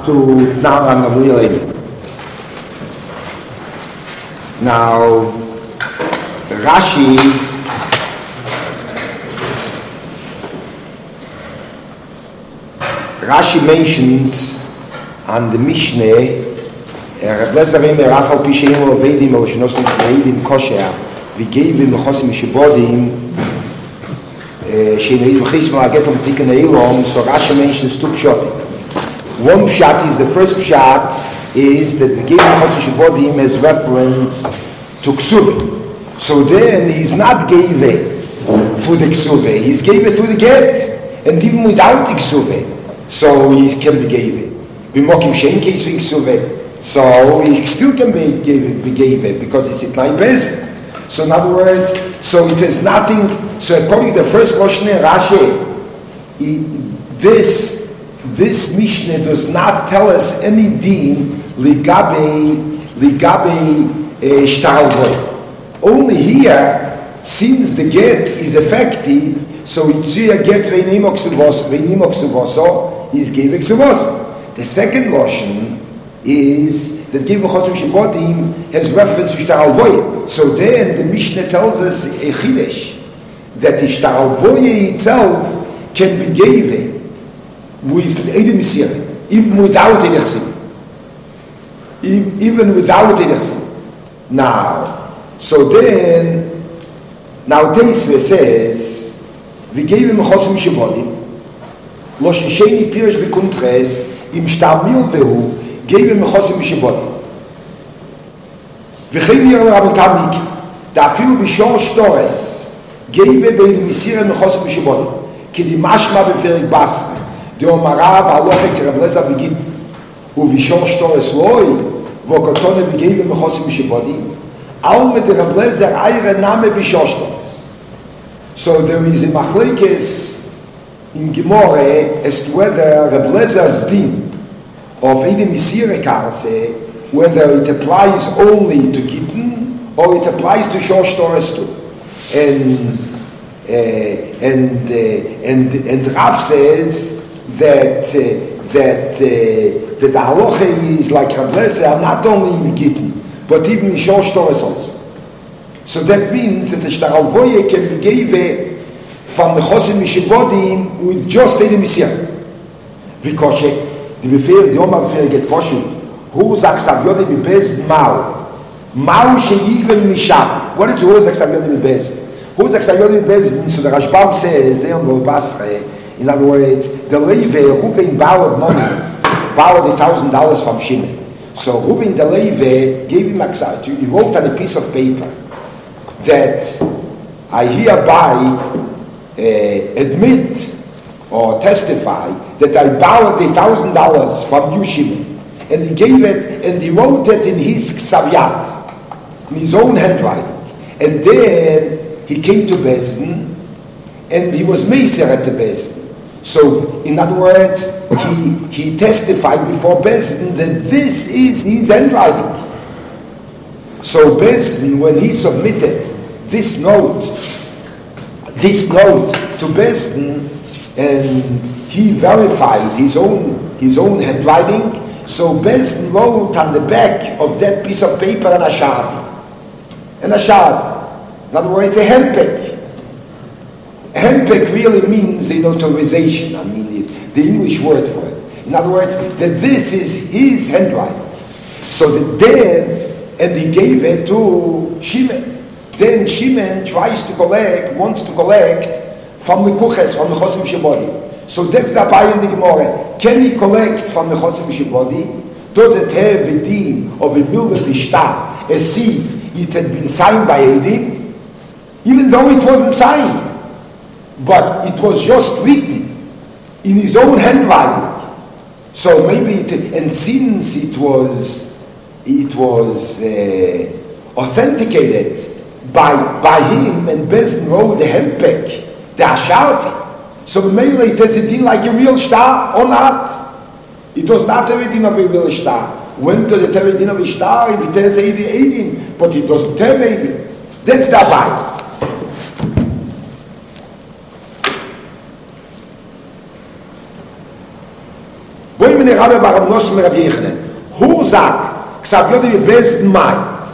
to Tnan Gamliel. Now, Rashi mentions on the Mishnah, Reb Lezer Eimer Achal Pisheim Ovedim El Shenosim Kreidim Kosher V'Geivim Mechosim Shebodim Sheinayim Chisma Agetam Tikkun Eilom. So Rashi mentions two pshatim. One pshat is, the first pshat is that V'Geivim Mechosim Shebodim has reference to Ksuvah. So then he's not Geive through the Ksuvah, he's Geive through the get, and even without the Ksuvah, so he can be Geive. B'mokim shein case for Ksuvah, so he still can be Geive because it's Itnai Bez. So in other words, so it is nothing. So according to the first Roshne Rashi, this Mishnah does not tell us any din ligabe shtaralvoy. Only here, since the get is effective, so it's here get veinimok suvoso is giving suvoso. The second Lashon is that giving chosim shebodim has reference to shtaralvoy. So then the Mishnah tells us a chidesh that the shtaralvoy itself can be given with edim misir, even without enechsim, even without enechsim. So then, now Teisve says, "V'geivim chosim shebodim, lo shisheni pirish v'kuntres im shtamil vehu geivim chosim shebodim. V'chein yirel Rabban Tamiki, da'afilu b'shor shtores geive ve'edim chosim shebodim, k'di mashma b'ferik basra, de'omarav haloche k'Reb Lezer b'gid, u'v'shor shtores loi, v'okotone v'geivim chosim shebodim, Al mit Reb Lezer Eire Name B'Shoshtos. So there is a machlekes in Gemore as to whether Reb Lezer's din of Edim Misire Karse, whether it applies only to Gittin or it applies to Shoshtos too. And Rav says that the halacha is like Reb Lezer, not only in Gittin, but even in Shosh Torres also. So that means that the Shtaralvoye can be given from the Chosim Mishebodim with just Edim Misir. V'koshe, the Befeir, the Omar Befeir get Koshe, who Zaksav Yodeh B'Bez Mao. Mao She'yigven Mishab. What is who Zaksav Yodeh B'Bez? Who Zaksav Yodeh B'Bez? So the Rashbam says, they on Basre, in other words, the Leve, who paid borrowed money, borrowed $1,000 from Shimon. So Reuben the Leve gave him aksat. He wrote on a piece of paper that I hereby admit or testify that I borrowed $1,000 from you, Shimon. And he gave it, and he wrote it in his ksavyat, in his own handwriting. And then he came to Bezdin, and he was Meiser at the Bezdin. So, in other words, he testified before Bezdin that this is his handwriting. So Bezdin, when he submitted this note to Bezdin, and he verified his own handwriting, so Bezdin wrote on the back of that piece of paper an ashad. In other words, a hempek. Hempek really means an authorization. I mean, the English word for it. In other words, that this is his handwriting. So that then, and he gave it to Shimon. Then Shimon wants to collect from the Kuches, from the Chosim Shebodim. So that's the Abai in the Gemara. Can he collect from the Chosim Shebodim? Does it have a din of a milvah b'shtar, as if it had been signed by Edim? Even though it wasn't signed, but it was just written in his own handwriting. So maybe and since it was authenticated by him, and Bezdin wrote the hempek, the asharti. So maybe it has a din like a real star or not. It does not have a din of a real star. When does it have a din of a star? If it has Edim, but it doesn't have Edim. That's the Abai. Boi mene Rabbe Baram Nosson Rabbi Yechanan. Hu sagt, Ksav Yode wie besten Mai.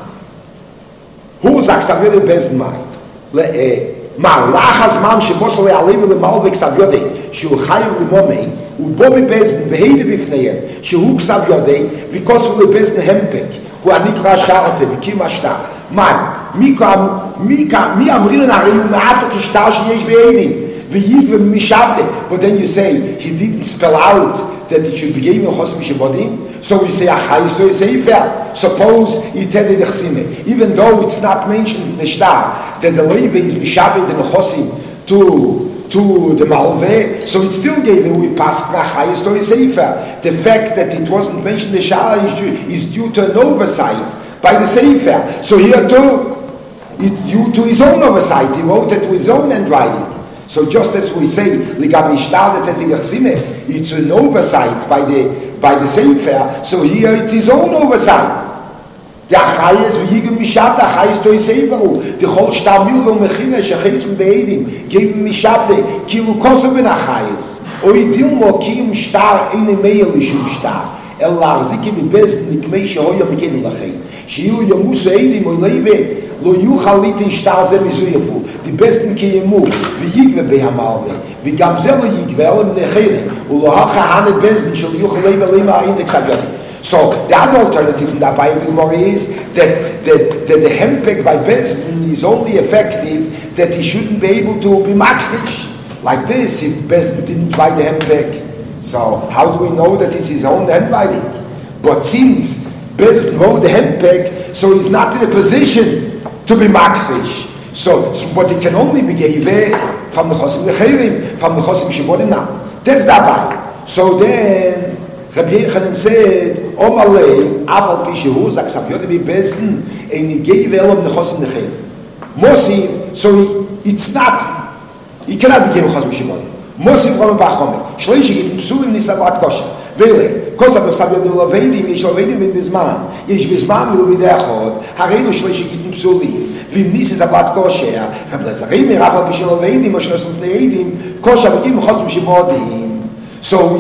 Hu sagt, Ksav Yode wie besten Mai. מה, לאח הזמן שבוסו להעליב ולמעל וכסב יודי שהוא חייב למומי ובו מבזן בהידה בפניהם שהוא כסב יודי וכוסו לבזן המפק הוא הנקרא שרתה וקים השטר מי אמרי לנו הרי הוא מעטו כשטר שיש בהידים ויגבה משבדה but then you say he didn't spell out that it should be given Chosem Mishabodim so we say achayis to a sefer suppose he tell the Chsime even though it's not mentioned in the shtar that the Levi is Mishabed and Chosem to the Malveh so it still gave him we pass achayis to a sefer the fact that it wasn't mentioned in the shtar is due to an oversight by the sefer so here too due to his own oversight he wrote it with his own handwriting. So just as we say, it's an oversight by the Sefer, so here it's his own oversight. The Achayes, v'yigim mishabde, Achayes toi Seferu, the whole shtar milva mechina, shechis v'be'edim, gave him mishabde, kilu koso ben Achayes, o idil mo kim shtar, eine meir lishum shtar, el larziki v'bezd, mikmei shehoya mekenim lachay, shiyu yamusu edim, o leive, lo yuchal litin shtar ze mizuyefu, die besten kiyemu, v'yigve behamalve, v'gam ze lo yigve, elim nechele, ulo hacha hane besten, shal yuchal leiva lima ha'inzek sabyadi. So the other alternative in that Bible is that the hempek by Bezdin is only effective that he shouldn't be able to be makrish like this if Bezdin didn't write the hempek. So how do we know that it's his own handwriting? But since Bezdin wrote the hempek, so he's not in a position to be makrish. So but it can only be given from the Chosim Lecherim, from the Chosim Shemodim not. That's that Bible. So then Rabbi Yechanan said, Omalei, Aval Pishehu, Zaksab Yodevi Bezdin, and he gave Elam Nechosim Nechem. Mosi, so it's not, he cannot be given Chosim Shemodim. Mosi from a Bachomer. Shleishi Gidim Psulim Nisavat Kosher. Vele, Kosab Zaksab Yodevi Laveidim, Yesh Laveidim Ben Bizman. Yesh Bizman will be there Chod, Hareinu Shleishi Gidim Psulim. Vim Nisi Zavat Kosher. Rabbi Zacharim, Aval Pishehu Laveidim, Moshe Nosum Fneidim, Kosher Begim Chosim Shemodim. So we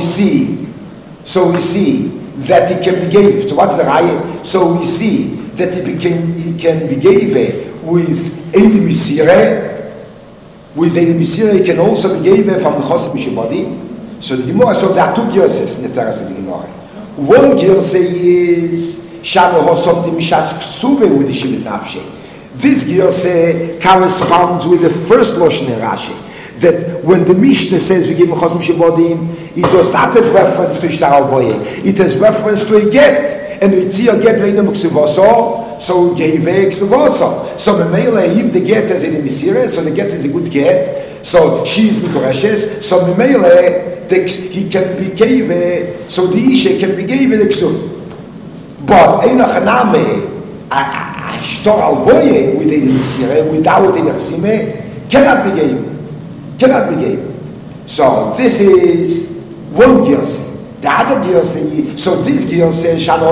see that he can be gave. So what's the raya? So we see that he can be gave with Edim Misireh. With Edim Misireh, he can also be gave from the Chosim Mishabodim. So the Gemara, so there are two girses in the Teras of the Gemara. One girse is Shano Hosom the Mishas Ksube with the Shibit Nafshe. This girse corresponds with the first Loshen Rashi. That when the Mishnah says we give him Chosim Shemodim, it does not have reference to Shtar Al-Voye. It has reference to a get. And we see a get Reina Muksuvoso, so we gave a Ksuvoso. So Memele, if the get is in the Misire, so the get is a good get. So she is Mikoreshes. So Memele, he can be gave, so the Isha can be gave the Ksu. But Eina Chaname, a Shtar Al-Voye with the Misire, without the Nechsime, cannot be gave. Cannot be given. So this is one girse. The other girse, so this girse,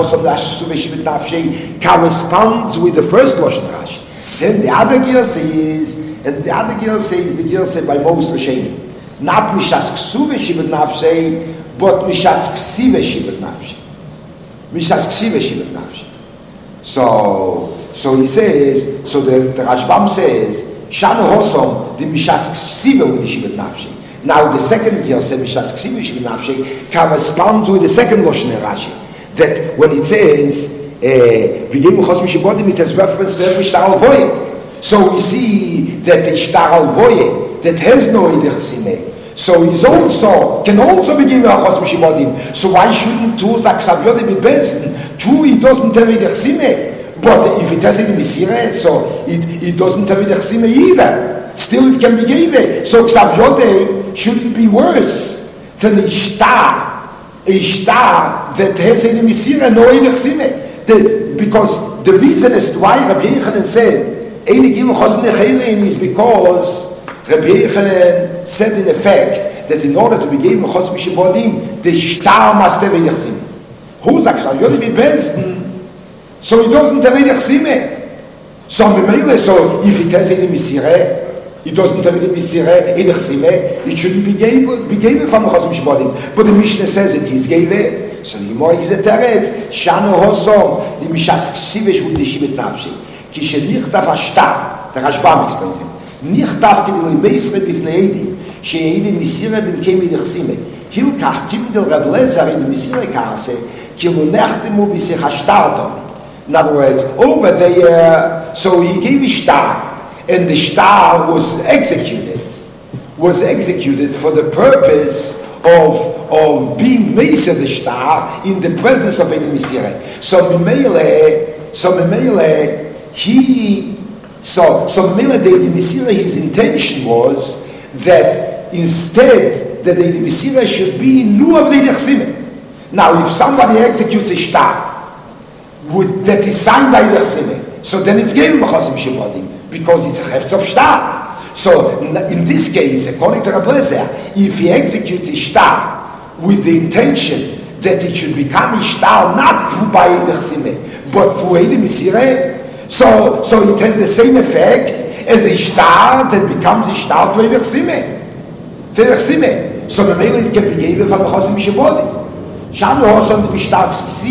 corresponds with the first Lashon Rashi. Then the other girse is, and the other girse is the girse by most Rishonim. Not Mishas Ksuve Shibet Nafshei, but Mishas Ksive Shibet Nafshei. Mishas Ksive Shibet Nafshei. So he says, so the Rashbam says, Shano Hosom, the Mishas Ksiva with the Shibet Nafshi. Now the second year said Mishas Ksiva Shibet Nafshi corresponds with the second Loshen Rashi. That when it says V'gemu Chosim Shemodim, it has reference to every Shtar Al-Voye. So we see that the Shtar Al-Voye that has no Idech Simeh, so he can also be given a Chosim Shemodim. So why shouldn't two Zaksav Yodim be Bezdin? True, he doesn't have Idech Simeh. But if it has it in Misireh, so it doesn't have the Chsime either. Still it can be given. So Ksav Yodei shouldn't be worse than a shtar that has in Misireh no in Chsime. Because the reason as to why Rabbi Yechanan said Eini Gilu Chosim Nechelein is because Rabbi Yechanan said in effect that in order to be given Chosim Shemodim, the shtar must have in Chsime. Who's Ksav Yodei be Bezdin? So he doesn't have any chsime. So if it has any misireh, It doesn't have any Misireh, any Chsime. It shouldn't be given from the Chosim Shebodim. But the Mishnah says it is given. So the Gemara gives a teretz. Shano Hosom, the Mishas Ksive Shul Deshibet Nafshi. Ki shenichtaf Ashtar, the Rashbam explains it. Nichtaf Kedil Meisre Bifnei Edim, she'edim Misireh Dem Kemi Dechsime. Hilkach Kimdel Reb Lezer in the Misireh Kaase, ki lo nechtemu Bisech Ashtar Domi. In other words, over there, so he gave a star. And the star was executed for the purpose of being Mesa the star in the presence of Edim Misireh. So Mimele, the Edim Misireh, his intention was that instead that the Edim Misireh should be in lieu of the Dechsime. Now, if somebody executes a star that is signed by the Dechsime, so then it's given Chosim Shebodim, because it's a Hefz of Shtar. So in this case, according to Reb Lezer, if he executes a Shtar with the intention that it should become a Shtar not through by Dechsime, but through Edim Misireh, so it has the same effect as a Shtar that becomes a Shtar through Dechsime. So the mail it can be given from the Chosim Shebodim. Shanu Hosom the Mishtar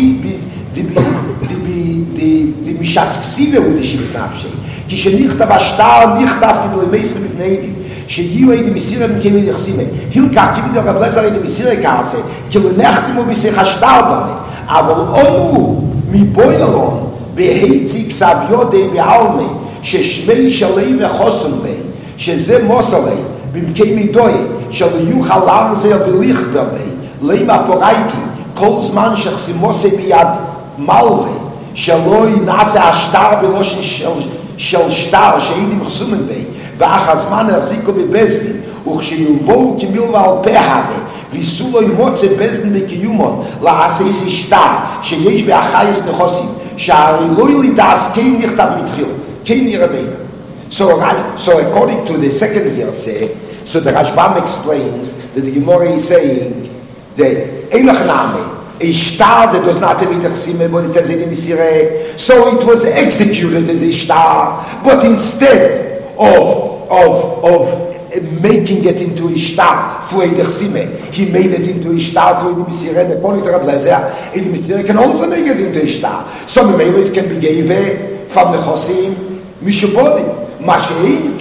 the Mishas Ksive who the Shibit Nafshei. כי שניכתב השטר נכתבתי בלמייסר בפני עדים שיהיו עדים מסירה מכמי דחסימה הילקח כמי דרב לזר עדים מסירה כעשה כי לנחתמו בשיח השטר דומה אבל אונו מבוילון בהיציג סביודי בעלמי ששמי שלי וחוסן לי שזה מוסר לי במכמי דוי שלא יוכל לרזר ולכתר לי למה פורייתי כל זמן שחסימוסי ביד מלווה שלא ינעשה השטר בלושן של שטר שהיידים חסומים בי ואח הזמן החזיקו בבזן וכשיובאו כמילווה על פהדה ויסו לו ימוצא בזן בקיומון לעשייסי שטר שיש באחייס נכוסים שהרי לא ילידס כן נכתב מתחיל כן ירבינה. So according to the second verse, so the Rashbam explains that the Gemara is saying that Eilach Name, a star that does not have Idachsime, but it has Edim Misireh. So it was executed as a star, but instead of making it into a star through Idachsime, he made it into a star through Edim Misireh. According to Reb Lezer, Edim Misireh can also make it into a star. So maybe it can be given from the Chosim Mishubodim. Mashein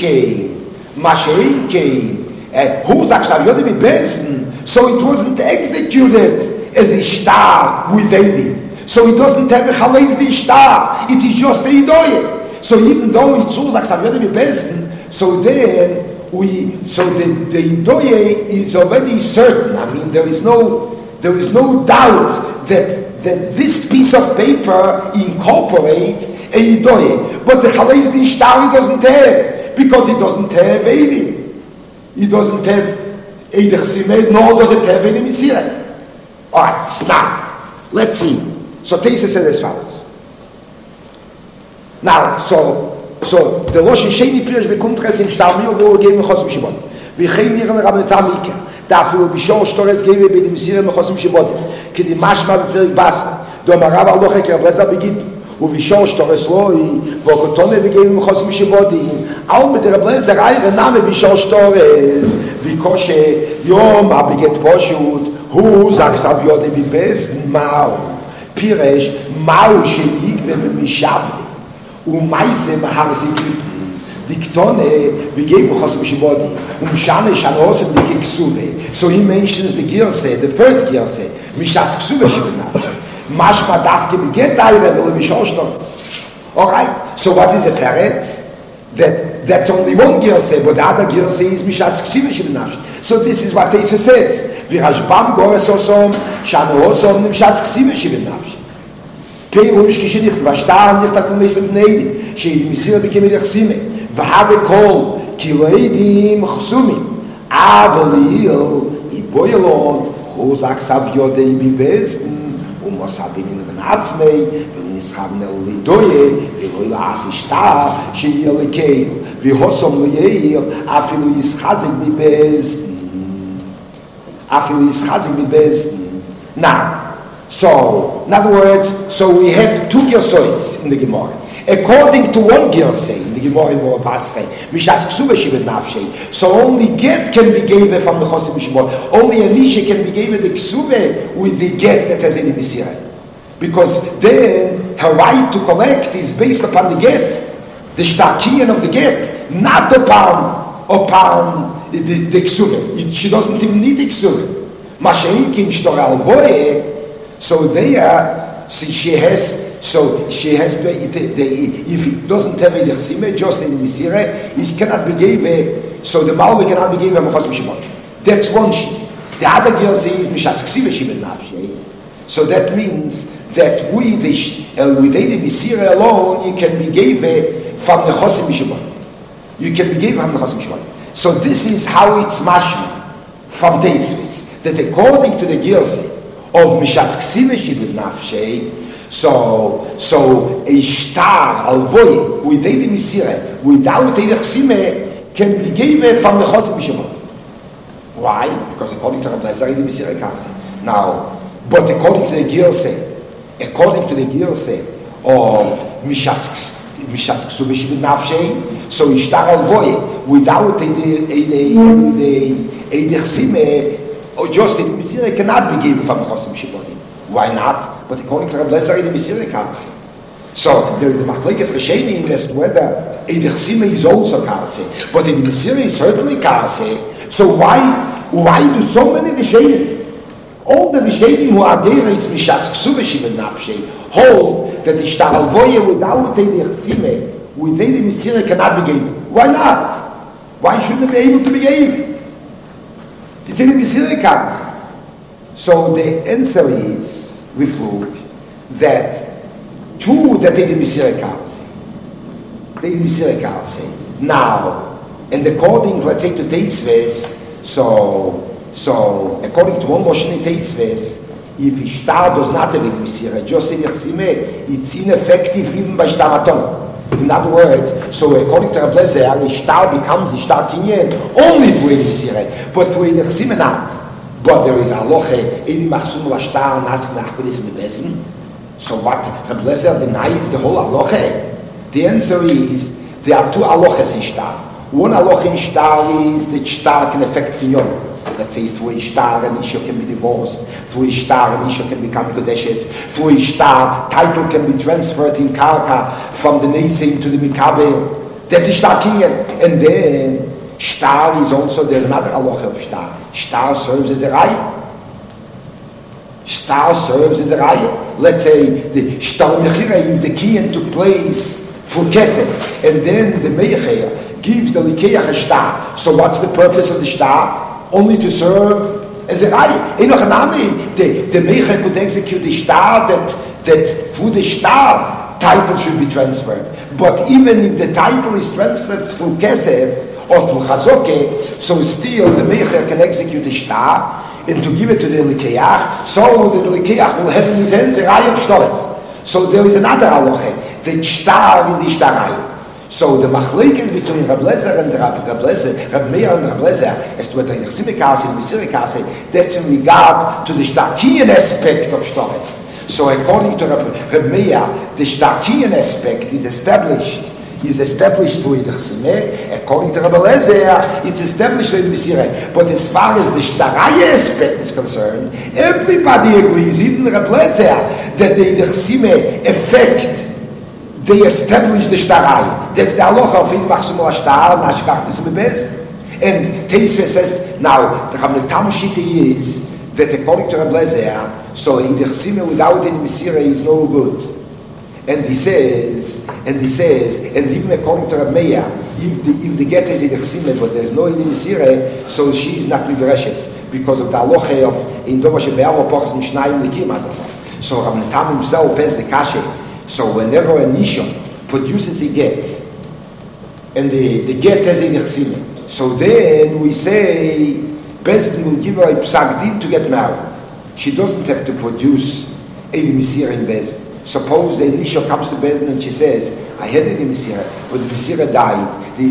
Kain. Who was actually be besten? So it wasn't executed as a star with Edim. So it doesn't have a chalez the star. It is just a idoye. So even though it's all like Saviyot be besten, so then the idoye is already certain. I mean, there is no doubt that this piece of paper incorporates a idoye. But the chalez the star it doesn't have, because it doesn't have Edim. It doesn't have Eidach Simed, nor does it have Edim Misireh. Alright, now, let's see. So Teisa said as follows. Now, so the Rosh Sheni Pirish bekuntres im Shtarmil wo geben Chosim Shibod. Wir gehen hier in der Rabbenetam Mika. Dafür bishor Shtorets geben bei dem Misireh Chosim Shibod. Ki di mashma b'firik basa. Do amarav aloche ki Reb Lezer begit. ובשור שטורס רוי, וכותונה בגאים מחוסים שבודים, על מדרב לזר איירה נאמה בשור שטורס, וכושה יום הבגט פושוט, הוא זקסב יודי בבסן מהו, פירש מהו שיגבה ממשבדי, ומייסה מהרדי גיטן, דיקטונה בגאים מחוסים שבודים, ומשנה שנוסם דיקי כסובה, so he mentions the girse, the first girse, משס כסובה שבנפש, Mashma dafke beget ayre will be shoshtos. All right. So what is the teretz? That's only one girse, but the other girse is mishas ksivish b'nafsh. So this is what Teisa says. V'rashbam gores osom shanu osom mishas ksivish b'nafsh. Peirush kishenicht v'ashtar nicht akol meisem v'neidim she'edim misira b'kem edechsime v'have kol kiloedim chsumim avalil iboyelon chuzak sav yodei b'bezdin ומוסדים מן עצמי ונסחבנה לידויה ולא לעש שטר שיהיה לקהל והוסום ליעיר אפילו ישחזק מבזן Now, so in other words, so we have two gersois in the Gemara, according to one Girsay, in the Gemara in Pascha, Mishas Ksuba Shibet Nafshei. So only get can be given from the Chosim Mishimot. Only a Nisha can be given the Ksube with the get that has in the Misirah. Because then her right to collect is based upon the get, the Shtakiyan of the get, not upon the Ksube. She doesn't even need the Ksube. Masha'inkin Shtor Alvoye, so there, since she has if it doesn't have a Dechsime, just in the Misirah, it cannot be given, so the Malvi cannot be given a Chosim Shimon. That's one sheet. The other girl says, Mishas Ksiva Shibet Nafshei. So that means that with the Misirah alone, you can be given from the Chosim Shimon. You can be given from the Chosim Shimon. So this is how it's mashma from Teisvis, that according to the Girsay of Mishas Ksiva Shibet Nafshei, so a star alvoy with the Misirah without the Chsime can be given from the Chosim Shimon. Why? Because according to Rabbi Lezer, the Misirah comes. Now, but according to the Girsay of Mishas Ksiva Shibet Nafshei, so a star alvoy without the Chsime, or just the Misirah cannot be given from the Chosim Shimon. Why not? But according to Rabbi Lezer, the Misirah Karse. So there is a Machlekes Rishonim as to whether Eidech Sime is also Karse, but in the Misirah is certainly Karse. So why do so many Rishonim, all the Rishonim who are there is Mishas Ksuba Shibet Nafshei, hold that the Shtar Alvoye without Eidech Sime, with the Misirah cannot be given. Why not? Why shouldn't it be able to be given? It's in the Misirah Karse. So the answer is, that true that they the Misirah Karse. Now, and according, let's say, to Teisves, so according to one motion in Teisves, if Ishtar does not have a Misirah, just in Yachsime, it's ineffective even by Shtar Maton. In other words, so according to Rabbi Lezer, Ishtar becomes Ishtar Kinyan only through a Misirah, but through a Yachsime not. But there is a loche, Edi Machsum Lashtar, Nasik Nachkolis Mebezin. So what Rabbi Lezer denies the whole aloche? The answer is, there are two aloches in Shtar. One aloche in Shtar is that Shtar can affect Kinyon. Let's say through a Shtar an Isha can be divorced, through a Shtar an Isha can become Kodeshes, through a Shtar title can be transferred in Karka from the Nesein to the Mikabel. That's a Shtar Kinyon. And then Shtar is also, there's another aloche of Shtar. Shtar serves as a raya. Let's say the Shtar Mechira, if the Kiyan took place for Kesed, and then the Meicher gives the Likeach a Shtar. So what's the purpose of the Shtar? Only to serve as a raya. The Meicher could execute the Shtar that through the Shtar title should be transferred. But even if the title is transferred through Kesed, or through Chazoke, so still the Meicher can execute the Shtar and to give it to the Likeach, so that the Likeach will have in his hands a Raya of Shtoles. So there is another aloche. The Shtar is the Shtaraya. So the Machlekes between Rabbi Lezer and Rabbi Meir and Rabbi Lezer, as to whether the Yachsime Karse and Misirah Karse, that's in regard to the Shtarkiyan aspect of Shtoles. So according to Rabbi Meir, the Shtarkiyan aspect is established through the Chsime. According to Rabbi Lezer, it's established through the Misirah. But as far as the Shtaraya aspect is concerned, everybody agrees, even Rabbi Lezer, that the Chsime effect, they establish the Shtaraya. That's the halacha of Edi Machsum Lashtar, Nashkach Tismebez. And Teisve says, now, the Rabbi Tam Shita is that according to Rabbi Lezer, so the Chsime without the Misirah is no good. And he says, and even according to Rabbi Meir, if the get is in the Chsime, but there is no in the Misirah, so she is not Migreshes, because of the aloche of in Dova Shebe'al Pochs Mishnayim Likim Adama. So Rabbi Tam himself has the kashe. So whenever a Nisha produces a get, and the get has in the Chsime, so then we say, Bezdin will give her a psak din to get married. She doesn't have to produce a Misirah in Bezdin. Suppose the Nisha comes to Bezdin and she says, I had a Misirah, but the Misirah died. The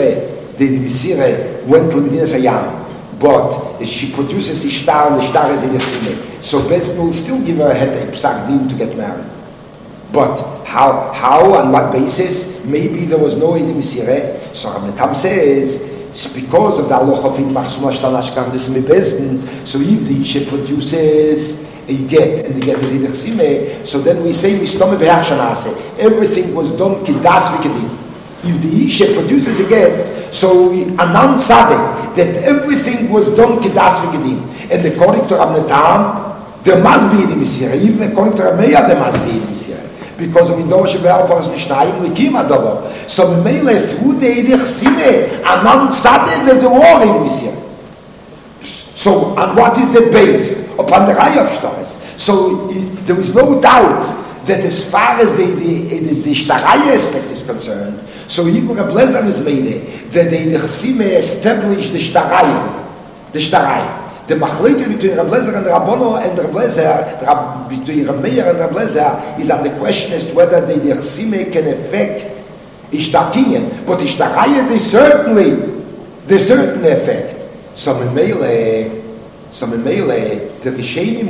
Misirah went to Medinas Hayam, but she produces the Shtar, and the Shtar is in the Chsime. So Bezdin will still give her a psak din to get married. But how on what basis? Maybe there was no Edim Sireh. So Rav Tam says, it's because of the halacha of Machsuma Shtal Ashkach Desmi Bezdin. So if the Isha produces a get, and the get is Idich Simeh, so then we say, everything was done Kidas V'Kedin. If the Isha produces a get, so Anan Sadeh, that everything was done Kidas V'Kedin. And according to Rav Tam, there must be Edim Sireh. Even according to Rav Meir, there must be Edim Sireh. Because of Indor Shebe'al Paras Mishnayim Likim Adobo. So Mele through the Edich Simeh, Anan Sadeh, that there were Edim Sireh. So, and what is the base? Upon the Raya of Shtaris. So there is no doubt that as far as the Shtaraya aspect is concerned, so even Reb Lezer is made that the Edich Simeh established the Shtaraya. The machlekes between Reb Lezer and Rabbono and Reb Lezer, between Reb Meir and Reb Lezer, is on the question as to whether the Simeh can affect Ishtakinyan. But Ishtaraya, they certainly effect. So in Meile, the Rishonim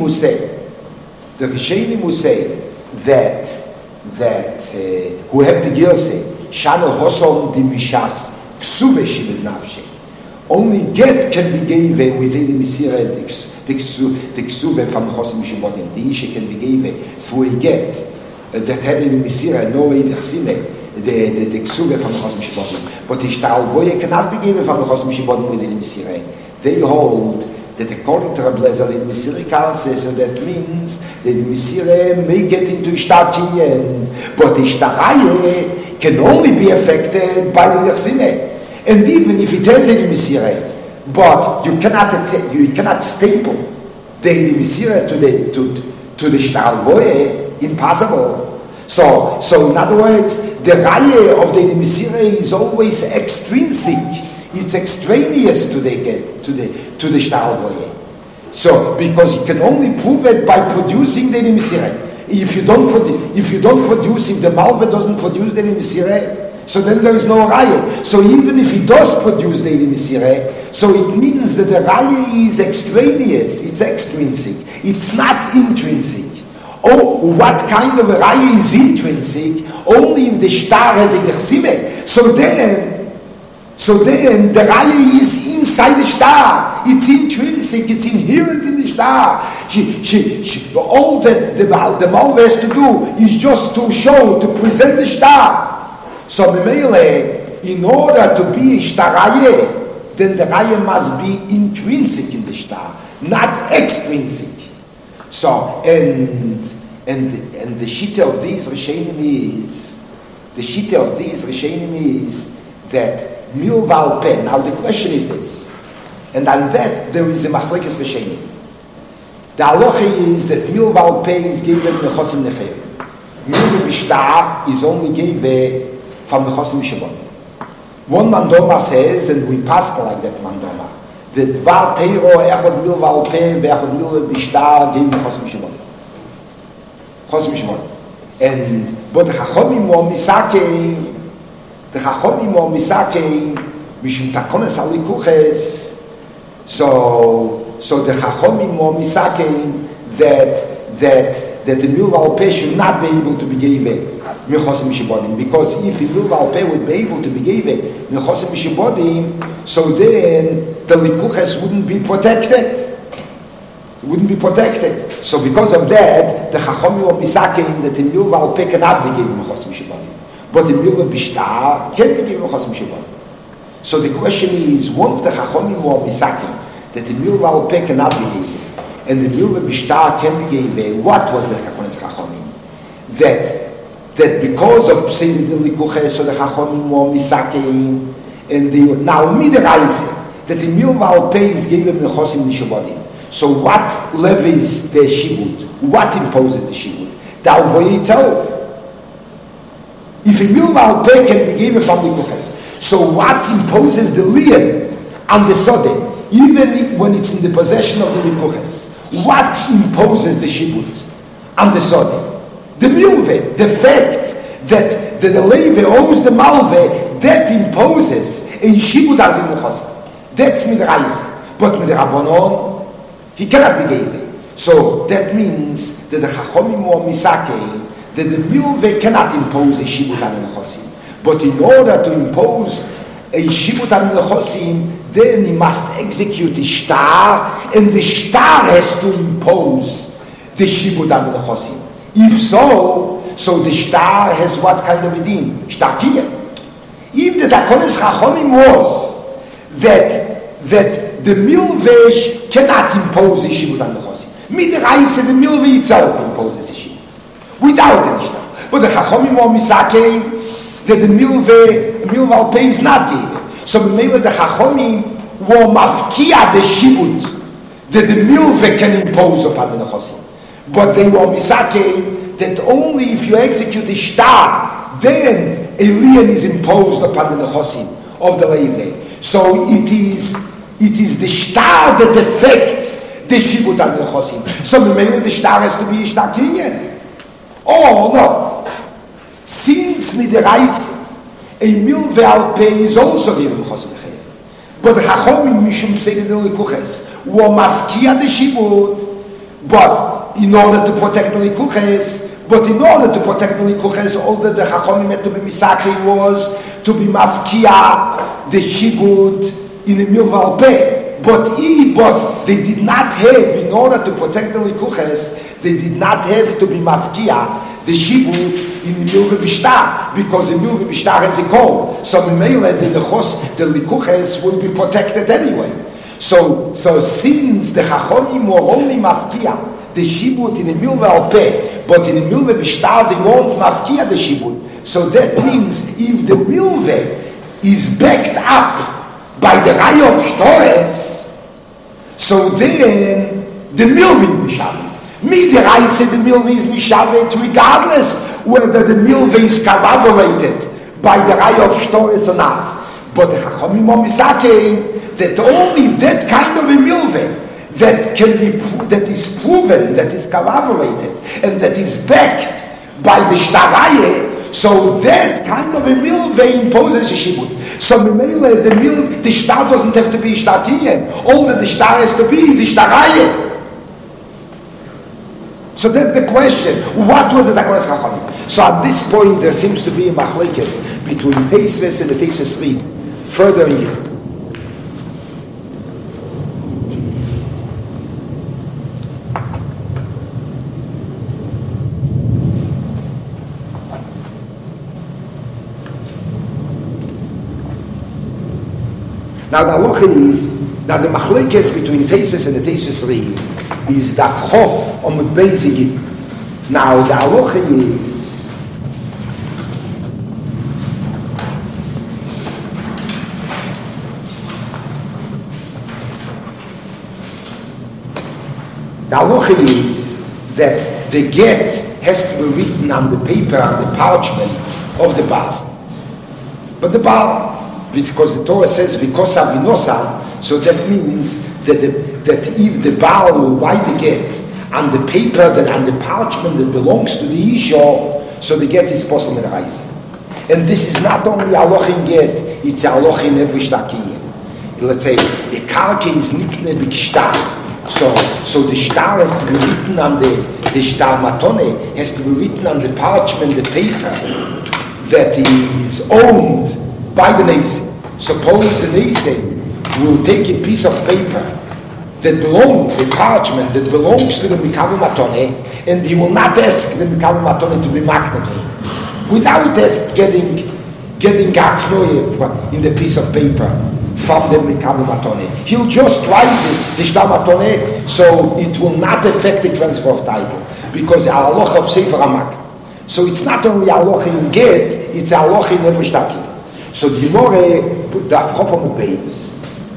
will say that who have the Girseh, Shano Hosom di Mishas, Ksuve Shibid Nafshe. Only get can be given within the Misirah, the Ksuve from the Chosim Mishibodim. The Isha can be given through a get that had in the Misirah, no Edich Simeh, the Ksuve from the Chosim Mishibodim. But the Shtal Voye cannot be given from the Chosim Mishibodim within the Misirah. They hold that according to Reb Lezer, the Misirah Kalse, so that means that the Misirah may get into Ishtar Kinyan, but the Ishtaraya can only be affected by the Edich Simeh. And even if it has any Misirah, but you cannot staple the Misirah to the Shtar Goye, impossible. So in other words, the Raya of the Misirah is always extrinsic. It's extraneous to the Shtar Goye. So because you can only prove it by producing the Misirah. If you don't produce, if the Malbeh doesn't produce the Misirah, so then there is no Raya. So even if he does produce the Edim Sireh, so it means that the Raya is extraneous, it's extrinsic, it's not intrinsic. Oh, what kind of a Raya is intrinsic? Only if the Shtar has a Simeh. So then the Raya is inside the Shtar. It's intrinsic, it's inherent in the Shtar. All that the Malbeh has to do is just to show, to present the Shtar. So in order to be Ishtarayeh, then the Raya must be intrinsic in the Shtar, not extrinsic. So and the Shitta of these Rishonim is that Milval Pen. Now the question is this, and on that there is a Machlekes Rishonim. The halacha is that Milval Pen is given the Chosim Necher. Milval Bishtar is only given from the Chosim Mishibodim. One Mandoma says, and we pass like that Mandoma, that Dvar Teiro Echad Mil Valpeh Ve'echad Mil Bishtar gave the Chosim Mishibodim. And but the Chachomim or Misake, Mishum Takones Alikuches. So the Chachomim or Misake that the Mil Valpeh should not be able to be given because if Hilul Valpeh would be able to be given Mechosim Mishibodim, so then the Likuches wouldn't be protected. So because of that, the Chachomim of Misakim that the Hilul Valpeh cannot be given Mechosim Mishibodim, but the Hilul Bishtar can be given Mechosim Mishibodim. So the question is, once the Chachomim of Misakim that the Hilul Valpeh cannot be given and the Hilul Bishtar can be given, what was the Chachomim? That because of Pseidim the Likuches, so the Chachomim were Misakein, and now Midraise, that the Mil Valpeh is given the Chosim Mishibodim. So what levies the Shibud? What imposes the Shibud? The Alvoye itself. If a Mil Valpeh can be given from Likuches, so what imposes the Liyah and the Sodeh, even when it's in the possession of the Likuches? What imposes the Shibud and the Sodeh? The milve, the fact that the Levi owes the malve, that imposes a shibud as in the chosim. That's midraise. But with the Rabbanon, he cannot be given. So that means that the Chachomim or Misake, that the milve cannot impose a shibut on the nechosim. But in order to impose a shibut on the nechosim, then he must execute the shtar, and the shtar has to impose the shibut on the nechosim. If so the shtar has what kind of a din? Shtarkiyah. If the Takonis Chachomim was that the milve cannot impose a shibut on the nechosim. Midraise, the milve itself imposes a shibut without any shtar. But the Chachomim or Misake that the milve al pay is not given. So maybe the Chachomim were mafkia the shibut that the milve can impose upon the nechosim. But they were misake that only if you execute the shtar, then a lian is imposed upon the nechosim of the leivei. So it is the shtar that affects the shibut on the nechosim. So maybe the shtar has to be a shtar kinyan. Oh no. Since midiraisa, a milve al pay is also given nechosim chayim. But the Chachomim mishum say the likuches were mafkia the shibut, but in order to protect the likuches, all that the Chachomim had to be misakri was to be mafkia the shibut in the milve al pay. But they did not have, in order to protect the likuches, they did not have to be mafkia the shibut in the milve b'shtar, because the milve b'shtar has a call. So Mimele, the likuches will be protected anyway. So since the Chachomim were only mafkia the shibut in the milve al peh, but in the milve b'shtar they won't mafkia the shibut. So that means if the milve is backed up by the raya of shtores, so then the milve is mishavet. Midiraisa the milve is mishavet regardless whether the milve is corroborated by the raya of shtores or not. But the Chachamim are misake that only that kind of a milve that is proven, that is corroborated, and that is backed by the shtaraye, so that kind of a milve imposes a shibut. So the shtar doesn't have to be shtartiye. All that the shtar has to be is a shtaraye. So that's the question. What was the Takonis Chachamim? So at this point there seems to be a machlekes between Teisves and the Teisves Ri. Further in it. Now the halacha is that the machlekes between Teisves and the Teisves Ri is that chof on the beizigit. Now the halacha is that the get has to be written on the paper, on the parchment of the Baal. But the Baal, because the Torah says v'kosav v'nosav, so that means that if the Baal will write the get on the paper, on the parchment that belongs to the Isha, so the get is possible in the rice. And this is not only halacha in get, it's halacha in every shtakiyin. Let's say a karke is nikne b'kshtar, so the shtar has to be written on the shtar matone has to be written on the parchment, the paper that is owned by the Nasi. Suppose the Nasi will take a piece of paper that belongs, a parchment that belongs to the Mikabel Matone, and he will not ask the Mikabel Matone to be makneh without getting aknoye in the piece of paper from the Mikabel Matone. He'll just write the Shtar Matone, so it will not affect the transfer of title, because the halacha of Sefer HaMakneh. So it's not only halacha in get, it's halacha in every shtaki. So the Gemara put the Afchof on the base.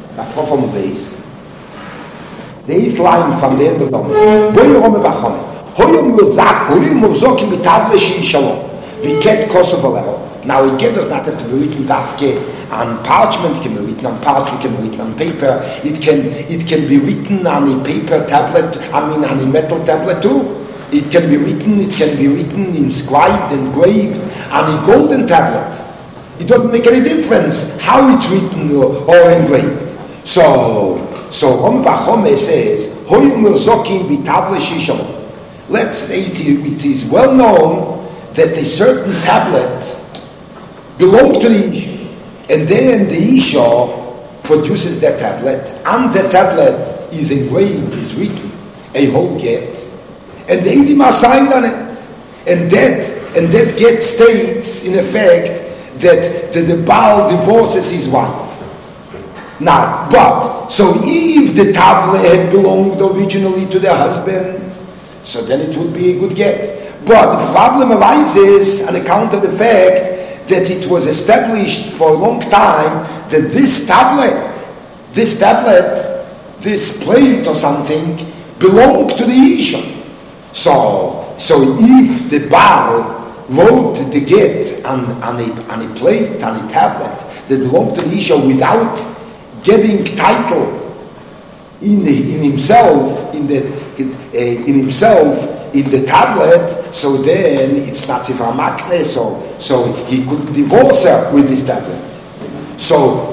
The eighth line from the end of the Boyom Bachome. Hoyom Muzok Mitavle Shi Shalom. We get Kosovo. Now a get does not have to be written dafke on parchment. It can be written on parchment. It can be written on paper. It can be written on a paper tablet. On a metal tablet too. It can be written, inscribed, engraved on a golden tablet. It doesn't make any difference how it's written or engraved. So Ram Bachome says, let's say it is well known that a certain tablet belongs to the Isha. And then the Isha produces that tablet. On the tablet is engraved, is written, a whole get. And the Eidim are signed on it. And that get states, in effect, that the Baal divorces his wife. Now, but, so if the tablet had belonged originally to the husband, so then it would be a good get. But the problem arises on account of the fact that it was established for a long time that this tablet, this plate or something, belonged to the Isha. So if the Baal wrote the get on a plate, on a tablet that belonged to the Isha without getting title in himself in the tablet, so then it's not Sifra Makne, so he could divorce her with this tablet. So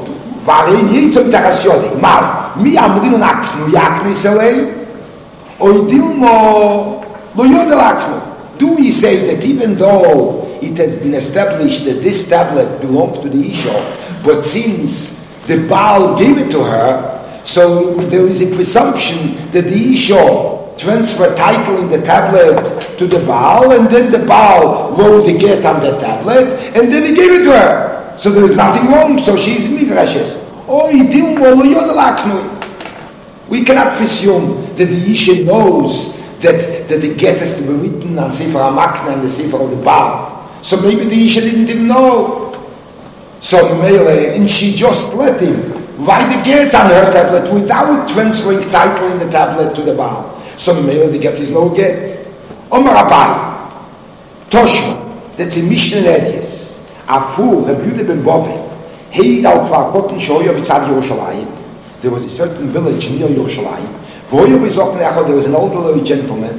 mi amrinu naknu yaknu selei oidilmo lo yodelaknu. Do we say that even though it has been established that this tablet belonged to the Isha, but since the Baal gave it to her, so there is a presumption that the Isha transferred title in the tablet to the Baal, and then the Baal wrote the get on the tablet, and then he gave it to her. So there is nothing wrong, so she is migrashes. We cannot presume that the Isha knows that the get has to be written on Sefer HaMakna and the Sefer of the Baal. So maybe the Isha didn't even know. So and she just let him write the get on her tablet without transferring title in the tablet to the Baal. So the get is no get. Omar Abai, Toshma, that's in Mishnah Edias. Afu, Rabbi Yehuda ben Bove, Heid al Kfar Kotten Shoyo B'tzad Yerushalayim. There was a certain village near Yerushalayim. There was an elderly gentleman,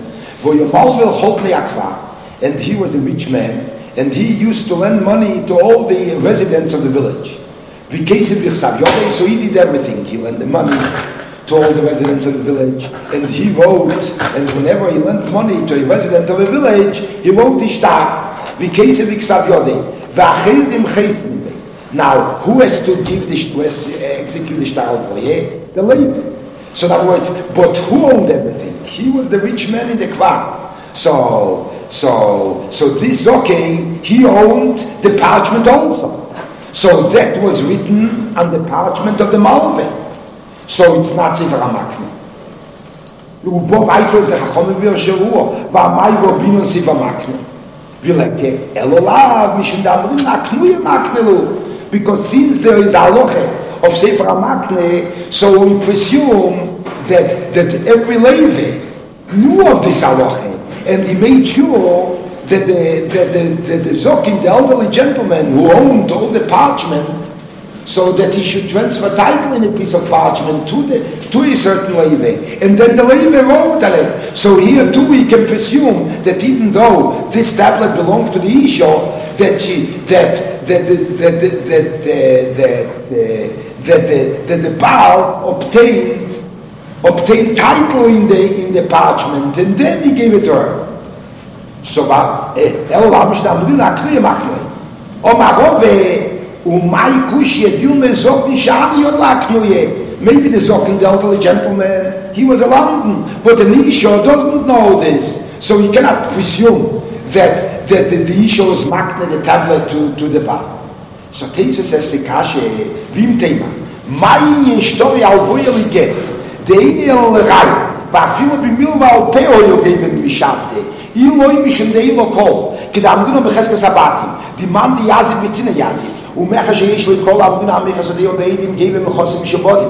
and he was a rich man, and he used to lend money to all the residents of the village. So he did everything. He lent the money to all the residents of the village, and he wrote, and whenever he lent money to a resident of a village, he wrote Ishtar. Now, who has to give this, who has to execute the Ishtar? The Levi. So in other words, but who owned everything? He was the rich man in the Kvar. So this Zokeh, he owned the parchment also. So that was written on the parchment of the Malveh. So it's not Sefer HaMakne. ובו מייסל וחכמים וירשרו, והמי ובינו Sefer HaMakne. ולכה, אלוליו, משום דאמרים, נקנו ימקנלו. Because since there is halacha of Sefer HaMakne, so we presume that every Levi knew of this halacha, and he made sure that the Zokin, the elderly gentleman who owned all the parchment, so that he should transfer title in a piece of parchment to a certain Levi, and then the Levi wrote on it. So here too we can presume that even though this tablet belonged to the Isha, that the Baal obtained title in the parchment, and then he gave it to her. So maybe the Zokin, the elderly gentleman, he was a London, but the Isha doesn't know this, so he cannot presume that the Isha was makne the tablet to the Baal. So Teisa says Sekashe Vim Tema Mayin Shtori Alvoyeli get the Iniel Rai Vafilo Bimilva Al Peo Yogeven Mishabde Iloi Mishim de Ilo Kol Kedamdino Becheska Sabatim the man the Yazid Bitzina Yazid Umecha Sheyesh Likol Amdina Amecha Sadeo Beidim gave him Chosim Shabodim.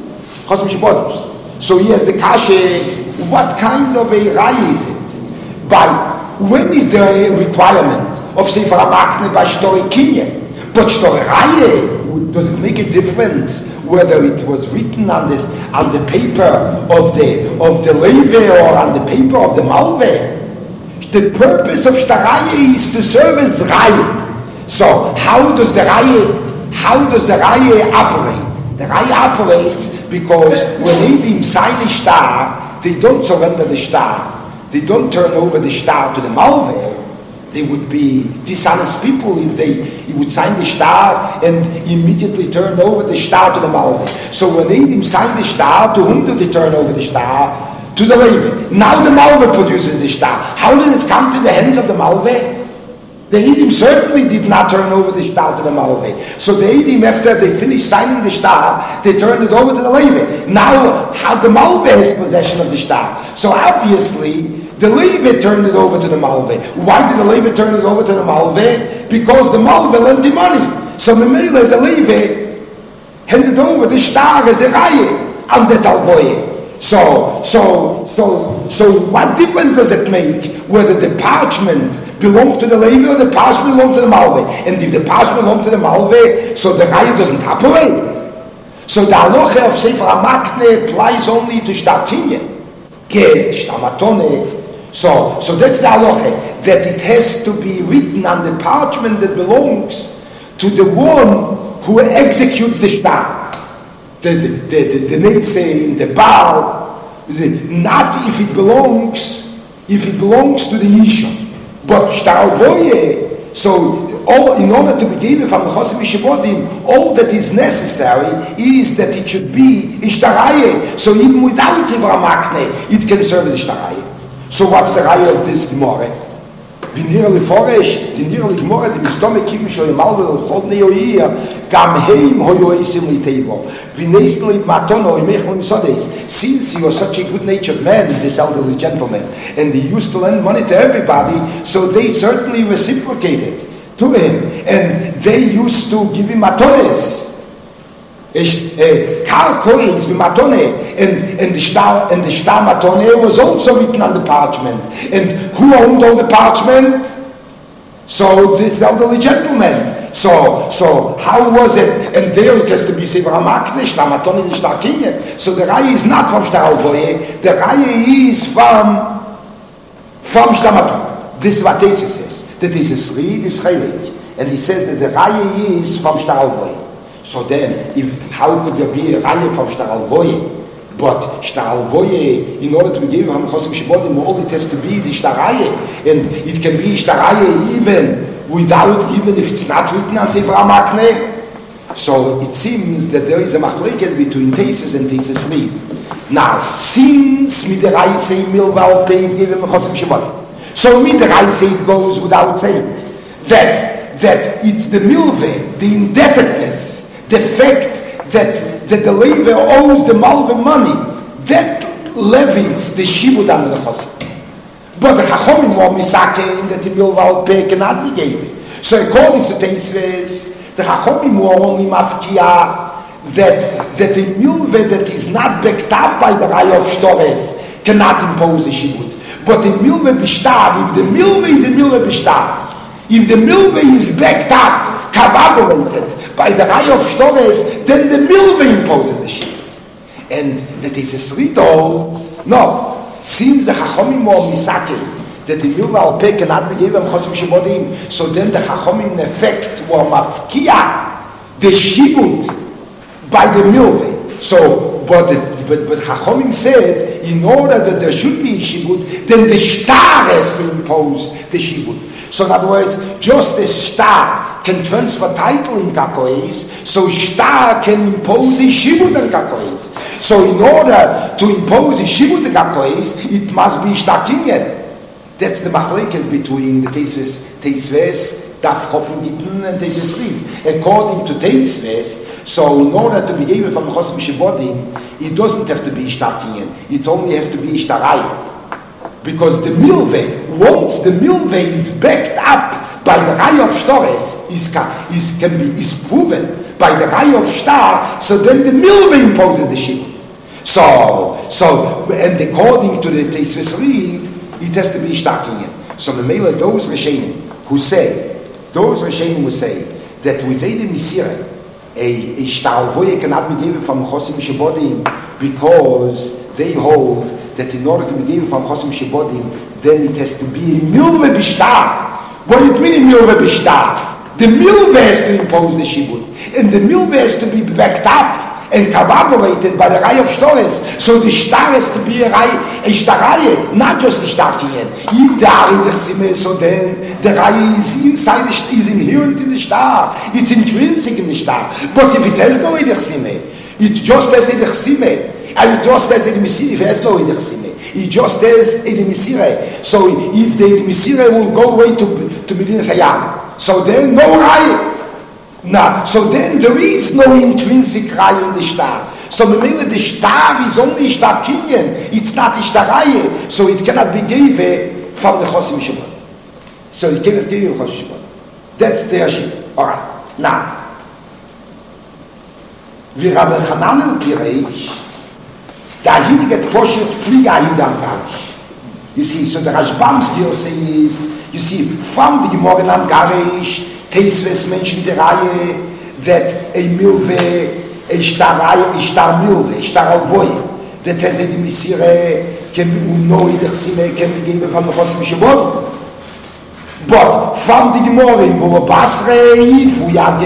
So he has the Kashe, what kind of a Rai is it? By when is there a requirement of Sefer HaMakne by Shtori Kinyan? But Shtori Raye, does it make a difference whether it was written on the paper of the Levi or on the paper of the Malveh? The purpose of Shtori is to serve as Raye. So how does the Raye operate? The Raye operates because when Eidim sign the Shtar, they don't surrender the Shtar. They don't turn over the Shtar to the Malveh. They would be dishonest people if he would sign the star and immediately turn over the star to the Malve. So when Eidim signed the star, to whom did they turn over the star? To the Levi. Now the Malve produces the star. How did it come to the hands of the Malve? The Eidim certainly did not turn over the star to the Malve. So the Eidim, after they finished signing the star, they turned it over to the Levi. Now how the Malve has possession of the star. So obviously, the Levi turned it over to the Malve. Why did the Levi turn it over to the Malve? Because the Malve lent him money. So the Levi handed over the star as a raye on the Talvoye. So what difference does it make whether the parchment belongs to the Levi or the parchment belongs to the Malve? And if the parchment belongs to the Malve, so the raye doesn't operate. So the halacha of Sefer HaMakne applies only to Shtar Kinyan. Get Shtar Matone. So that's the halacha, that it has to be written on the parchment that belongs to the one who executes the shtar. The Nesein, the Baal, not if it belongs to the Yishon. But shtar voye, so all, in order to be given from the Chosim Mishibodim, all that is necessary is that it should be ishtaraye. So even without Sefer HaMakne, it can serve as ishtaraye. So what's the raya of this Gemara? V'nira leforesh, v'nira legemora, the mistome kivim shoyemal v'lchod neoyir, gam heim hoyoisim liteivo. V'neisen matono imechel misodes. Since he was such a good-natured man, this elderly gentleman, and he used to lend money to everybody, so they certainly reciprocated to him, and they used to give him matones. Kar Kois Matone, and the star Matone was also written on the parchment. And who owned all the parchment? So this elderly gentleman. So how was it? And there it has to be Sefer HaMakne, Shtar Matone, the Shtar Kinyan. So the Raya is not from Shtar Alvoye, the Raya is from Shtar Matone. This is what Tesis says. That is a Sri, this Chaylik. And he says that the Raya is from Shtar Alvoye. So then, how could there be a raya from Shtar Alvoye? But Shtar Alvoye, in order to be given from Chosim Shibodim, all it has to be is Shtar Raya, and it can be Shtar Raya even if it's not written on Sefer HaMakne. So it seems that there is a machleket between Tesis and Tesis Reed. Now, since Miderai say Milva or Pei is given from Chosim Shibodim, so Miderai say it goes without saying that it's the milve, the indebtedness, the fact that the Levi owes the Malve money, that levies the Shibud on the Chosim. But the Chachomim were misakein that the milve al pei cannot be given. So according to Teisves, the Chachomim were only mafkia that the milve that is not backed up by the Raya of Shtores cannot impose the Shibud. But the milve b'shtar, if the milve is a milve b'shtar, if the milve is backed up, corroborated by the Raya of Shtores, then the milve imposes the shibud. And that is a srido. No, since the Chachomim were misake, that the milve al pei cannot be given Chosim Shibodim, so then the Chachomim in effect were mafkia the shibud by the milve. So, but Chachomim said, in order that there should be a shibud, then the shtar has to impose the shibud. So in other words, just as shtar can transfer title in Kakois, so shtar can impose a shibud in Kakois. So in order to impose a shibud in Kakois, it must be shtar kinyan. That's the machlekes between the Teisves, Daf Chofim Gittin and Teisves Reed. According to Teisves, so in order to be given from Chosim Shibodim, it doesn't have to be shtar kinyan. It only has to be shtar raya. Because the milve, once the milve is backed up by the Raya of Shtores, is proven by the Raya of Shtar, so then the milve imposes the shibud. So, and according to the Teisves Reed, it has to be shtar kinyan. So the Mela, those Rishonim who say that with Eidem Misirah, a shtar alvoye cannot be given from Chosim Shibodim because they hold that in order to be given from Chosim Shibodim, then it has to be a milve b'shtar. What does it mean milve b'shtar? The milve has to impose the shibud, and the milve has to be backed up and corroborated by the Raya of Shtores. So the shtar has to be a a Reihe, not just the Starkingen. If the Aridachsime, so then the Reihe is inside, is inherent in the Star. It's intrinsic in the Star. But if it has no Idachsime, it just has Idachsime. And it just has Idachsime, if it has no Idachsime. It just has Idachsime. So if the Idachsime will go away to Medina Sayyam, so then no Reihe. Now, so then there is no intrinsic Reihe in the Star. So the Star is only Star Kinyan. It's not the Star Reihe. So it cannot be given from the Chosim Shimon. So it cannot give you Chosim Shimon. That's the Ashim. Alright. Now, wir haben Hananel Pireish. Da hinget Poshet Flieger Hindam Garish. You see, so the Rashbam still says, you see, from the Gemorgen am Garish, Teisves mentioned the Reihe that a Milve, a Star Milve, a Star Alvoye, that has a Misire, can know the Chsime, can be given from the Chosim Shebod. But from the Gemorgen, go Basre, if we are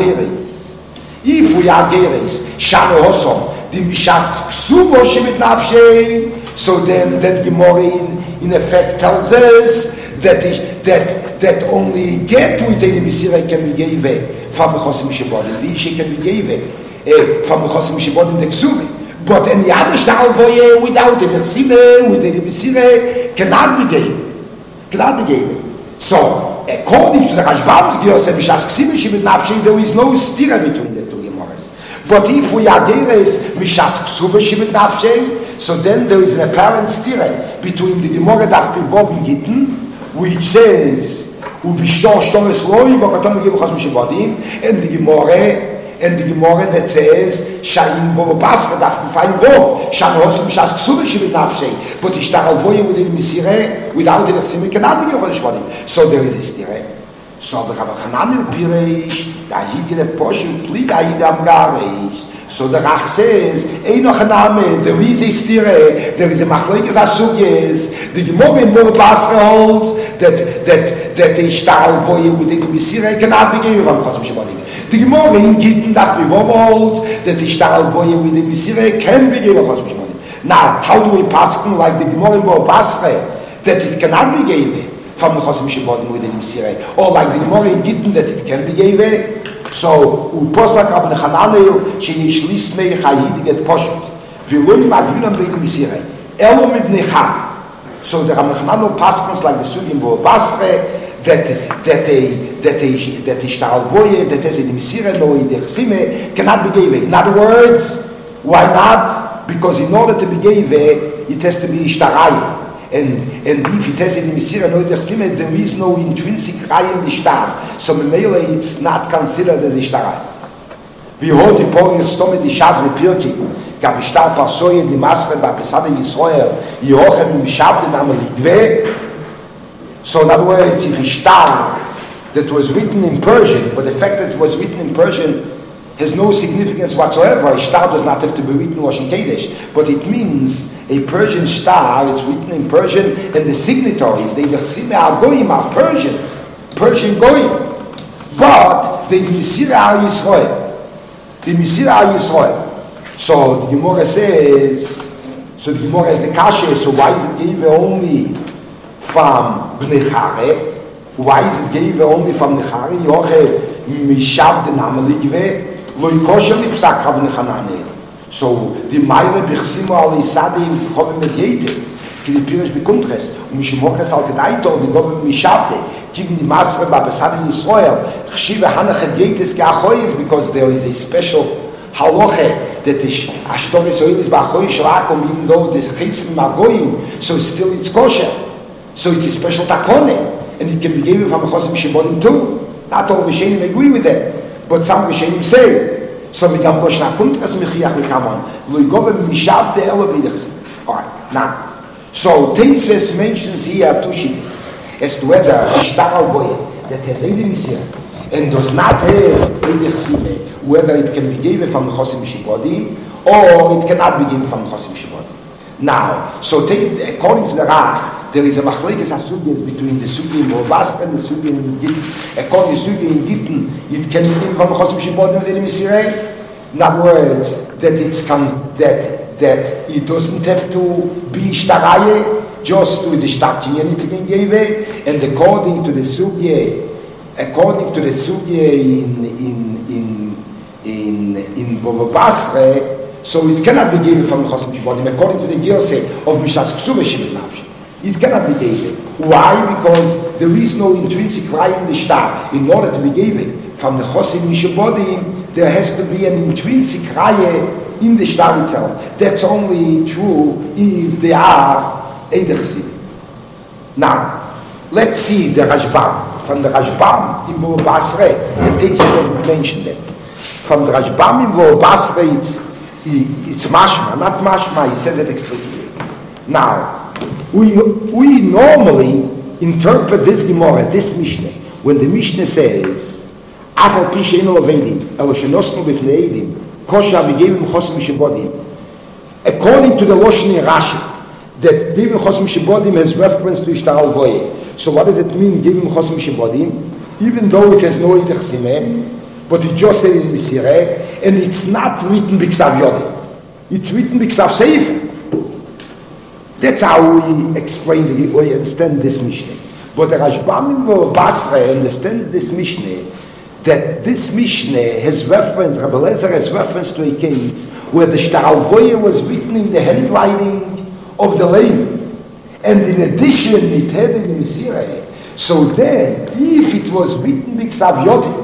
Geres, Shane Hosom, the Mishas Ksubo Shemit Nafshei, so then that Gemorgen in effect tells us that only get with the Misira can be given from the Chosim Shebodim. The Isha can be given from the Chosim Shebodim the Ksubi. But any other Star without the Misira, with the Misira, cannot be given. Cannot be given. So, according to the Rashbam's Gios and Mishas Ksime Shemit Nafshei, there is no stira between the two Gemores. But if we are Geres Mishas Ksuba Shemit Nafshei, so then there is an apparent stira between the Gemore Daf Pivov in Gittin, which says Ubishor Shtomes Loi Bokatom Gib Chosim Shebodim, and the Gemore that says Shayin Bo Basra Daf Kufayin Vov Shan Hosim Shas Ksuba Shemit Nafshei, but Ishtar Alvoye with the Misire without the Nechsime cannot be Chosim Shebodim. So there is a stira. So we have a Hananel Pireish, da Higelet Poshut Liga Idam Gareish. So the Rach says, Eino Haname, there is a stire, there is a Machlekes Asugyes, the Gemore in Bo Basra holds that a Shtar Alvoye with the Misire cannot be given from Chosim Shebodim. The Gemore in Gittin Daf Pivov holds that the Shtar Alvoye with the Misire can be given from Chosim Shebodim. Now, how do we pass like the Gemore in Bo Basra that it cannot be given from the Chosim Shebodim with the Misire, or like the Gemore in Gittin that it can be given? So, Uposak Rabban Hananel, Sheyesh Lismei Chayid get Poshut, V'loi Magvinam Beit Misire, Elo Mibnei Cham. So the Rabban Hananel passes like the Sugim Bo Basre, that a Shtar Alvoye, that has a Misire, no Idechsime, cannot be given. In other words, why not? Because in order to be given, it has to be Shtar and if it has in the Misira no Idachsime, there is no intrinsic Rai in the Shtar. So Memele, it's not considered as a Shtar. We hold the Pori Stome the Shaz Repirki, Gab Shtar Parsoye the Masre ba Pesada Yisrael, Yochem Mishab the Name Ligve. So in other words, if a Shtar that was written in Persian, but the fact that it was written in Persian has no significance whatsoever. A Shtar does not have to be written in Lashon Kodesh, but it means a Persian Shtar. It's written in Persian, and the signatories, the Idachsime Goyim are Persians, Persian Goyim. But the Misira are Yisrael. The Misira are Yisrael. So the Gemara says, so the Gemara has the Kasha, so why is it given only from Bnei Chare? Why is it given only from Nechare? Yoche Mishab the Namaligve. So the Meile Bichsimo al Isadim Chobim Medietes, ki the Pirish Bekuntres, Mishmoches al Kedaito, the Gobim Mishabte, given the Masre Babasadi Yisrael, Chshiva Hanach Medietes Gachois, because there is a special halacha that is Ashton Yisrael is Bachoy Shrakom, even though the Chitzim Magoyim, so still it's kosher. So it's a special takone, and it can be given from Chosim Shebodim too. Not all Rishonim agree with that. But some Rishonim say, so we gam gosh na kuntras michiach mikamon, lo yigove mishab de elo b'idachsim. All right, now, so Teisves mentions here two shittas as to whether a Shtar Alvoye that has Eidem Misir and does not have b'idachsim, whether it can be given from the Chosim Shebodim or it cannot be given from the Chosim Shebodim. Now, so according to the Rach, there is a machlekes asugiyas between the sugi in Bobas and the sugi in Gittin. According to the sugi in Gittin, it can be given from the Chosim Shebodim with the Misirei. In other words, that that he doesn't have to be Shtaraye, just with the Shtakiya Nitigin Geve, and according to the Sugye in Bava Basra, so it cannot be given from the Chosim Shibodim, according to the Girseh of Mishas Ksuva Shibit Nafshi. It cannot be given. Why? Because there is no intrinsic raya in the shtar. In order to be given from the Chosim Shibodim, there has to be an intrinsic raya in the shtar itself. That's only true if they are Eiderchsim. Now, let's see the Rashbam. From the Rashbam in Bava Basra, the text doesn't mention that. From the Rashbam in Bava Basra, it's mashma, not mashma, he says it explicitly. Now, we normally interpret this Gemara, this Mishnah, when the Mishnah says, Afal pi she'eino l'veidim, elo she'nosnu b'fnei eidim, kosher v'gevim chosim shebodim. According to the Loshen Rashi, that giving chosim shebodim has reference to Ishtar al-Voye. So what does it mean, giving chosim shebodim? Even though it has no idach simeh, but it just said in Misireh, and it's not written b'ksav yodim. It's written b'ksav sefer. That's how we explain, we understand this Mishnah. But the Rashbam in Basra understands this Mishnah, that this Mishnah has reference, Rabbi Eliezer has reference to a case where the Shtar al-Voye was written in the handwriting of the Levi. And in addition, it had in the Misireh. So then, if it was written b'ksav yodim,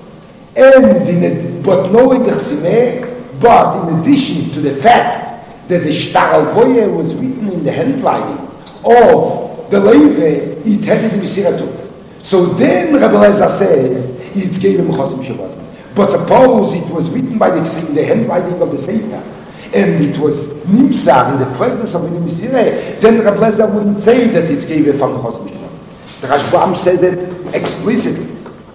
but no idach simeh, but in addition to the fact that the Shtar al-Voye was written in the handwriting of the Levi, it had in the Misirah too. So then Rabbi Eliezer says, it's given chosim shebodim. But suppose it was written by the handwriting of the Sefer, and it was nimsar in the presence of the Misirah, then Rabbi Eliezer wouldn't say that it's given from the chosim shebodim. The Rashbam says it explicitly.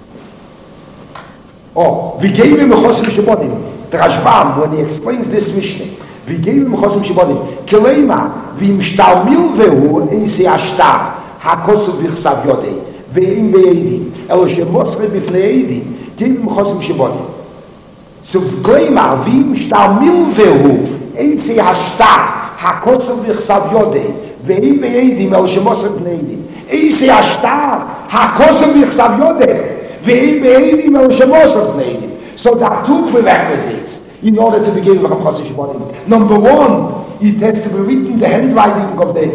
We gave him a chosim shebodim. The Rashbam, when he explains this Mishnah, we gave him a chosim shebodim. Kileima, v'im shtar milvehu, eisi ashtar, hakosu v'chsav yodei, v'im be'edim, elo shemosre b'fnei edim, gave him a chosim shebodim. So kileima, v'im shtar milvehu, eisi ashtar, hakosu v'chsav yodei, v'im be'edim, elo shemosre b'fnei edim, eisi ashtar, hakosu v'chsav yodei, so there are two prerequisites in order to be given from Chosim Shebodim. Number one, it has to be written in the handwriting of the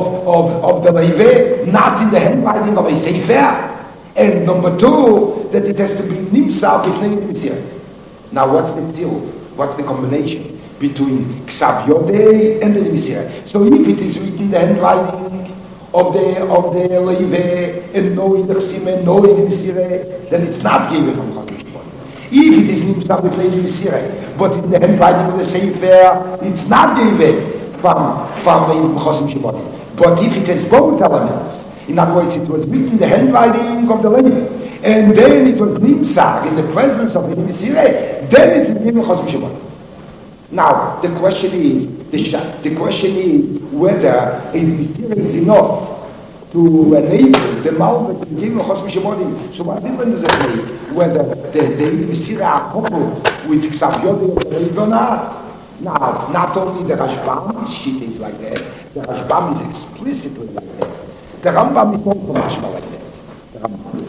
Levi, not in the handwriting of a Sefer. And number two, that it has to be Nimsa b'fnei Misirah. Now what's the deal? What's the combination between Ksav Yodei and the Misirah? So if it is written in the handwriting of the Levi and no idach simeh, no idach Misirah, then it's not given from Chosim Shebodim. If it is nimsa b'fnei Misirah, but in the handwriting of the Sefer, it's not given from Chosim Shebodim. But if it has both elements, in other words, it was written in the handwriting of the Levi, and then it was nimsa in the presence of the Misirah, then it is given Chosim Shebodim. Now the question is whether a Misirah is enough to enable the Malbek to give a Chosim Shebodim. So what difference does it make whether the Misirah are coupled with Ksav Yodei or not? Now, not only the Rashbam's sheet is like that, the Rashbam is explicitly like that. The Rambam is also mashma like that. The Rambam.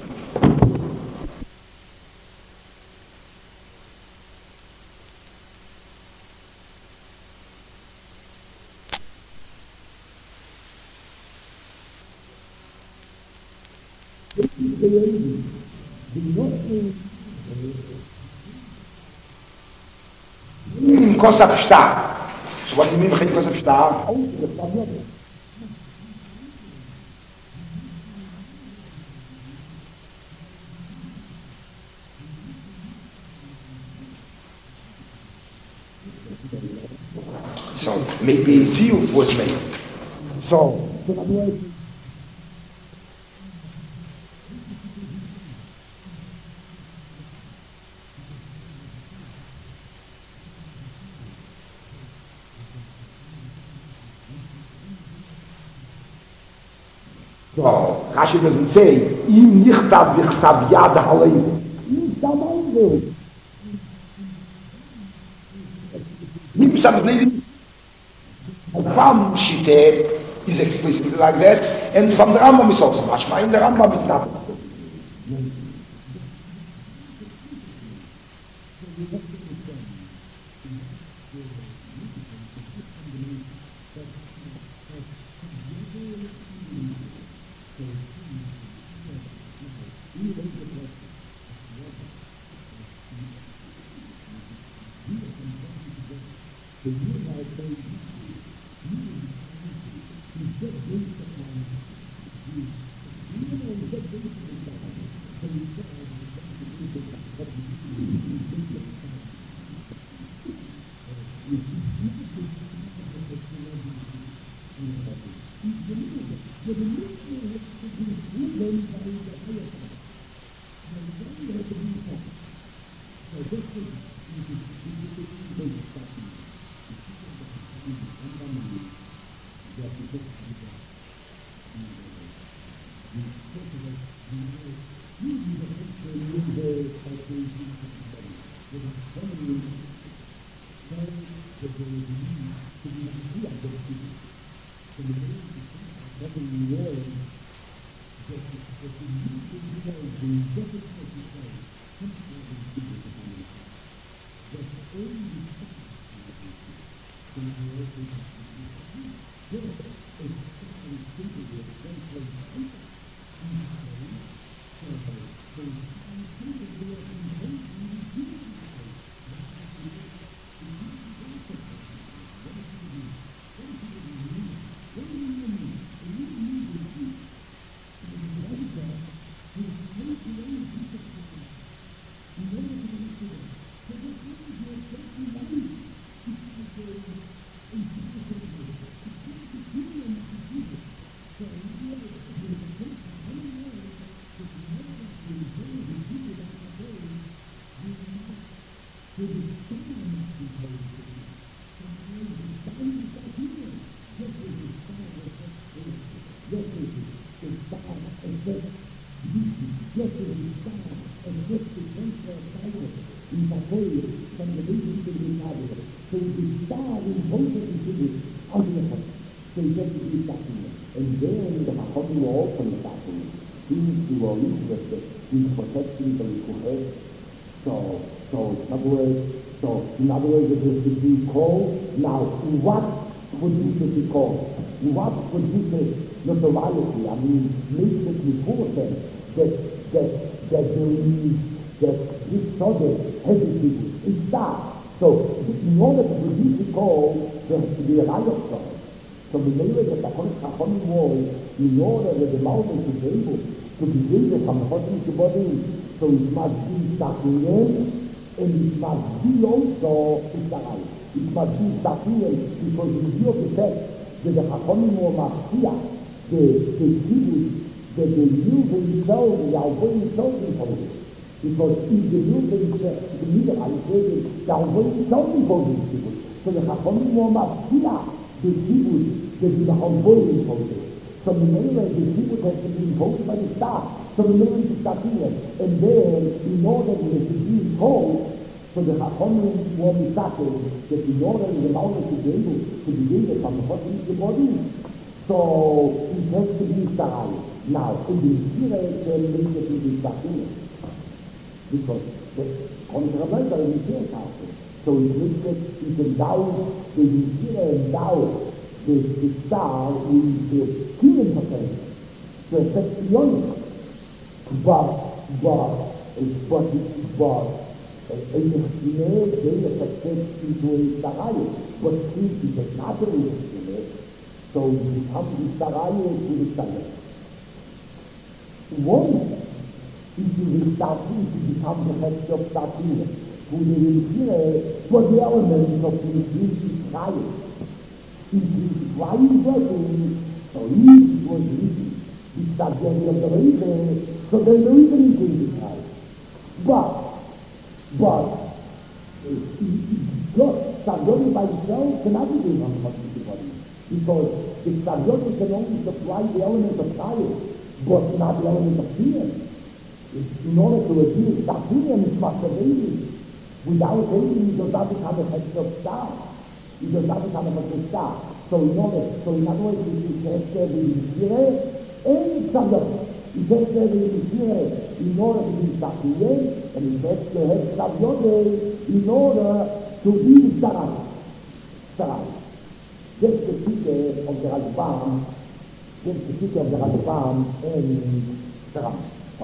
Kosab shtar. So what do you mean by kosab shtar? So maybe ziyuf was made. So Rashi doesn't say, Im nichtav v'chsav yad ha'levi. Im From Shite is explicitly like that, and from the Rambam is also much. In the Rambam is not. In other words, it is to be called. Now, what would it be called? What would it be notoriety? I mean, makes it important that there is that this subject has to be it's that. So, in order to produce a call, there has to be a right of God. So, the way that the Chachamim was, in order that the mountain is able to be raised from the Chachamim body, so it must be starting and it must be also Israel. It must be Israel because in view of the fact that the Chachamim were Machia, the people that they knew themselves, they are going themselves for it. Because if they knew themselves, the Midrash says they are going themselves for these people. So the Chachamim were Machia, the people that they are going for it. So the Midrash, the people that have been imposed by the star. So the Midrash is Israel. And then, in order that it be told, so the Chachamim were mistaken that in order the mountain to be able to be raised from the Chachamim body, so it has to be Israel. Now, in the Israel, there is to be Israel. Because the Kontraband are in the Israel. So it makes it, it endows the Israel endows the star with the human potential. So it's beyond it. But they affected into a Sarayu, but since it is not a relationship, so it becomes the Sarayu to the Sarayu. Once if you will start to become the head of Sarayu, who they will hear what the elements of the Israel. It is why working, so it was easy. It's that they are the reason, so they don't even think it's right. But Savyoti by itself cannot be doing on the body. Because the Savyoti can only supply the element of fire, but not the element of fear. In order to achieve that fear, it must have baby. Without baby, it does not become a head of star. It does not become a head of star. So in other words, you can't say the Yisire, and Tzavot. You can't say the Yisire in order to be Tzavot, and you can't say Tzavot in order to be Sarai. Sarai. That's the ticket of the Rashbam. That's the ticket of the Rashbam and Sarai.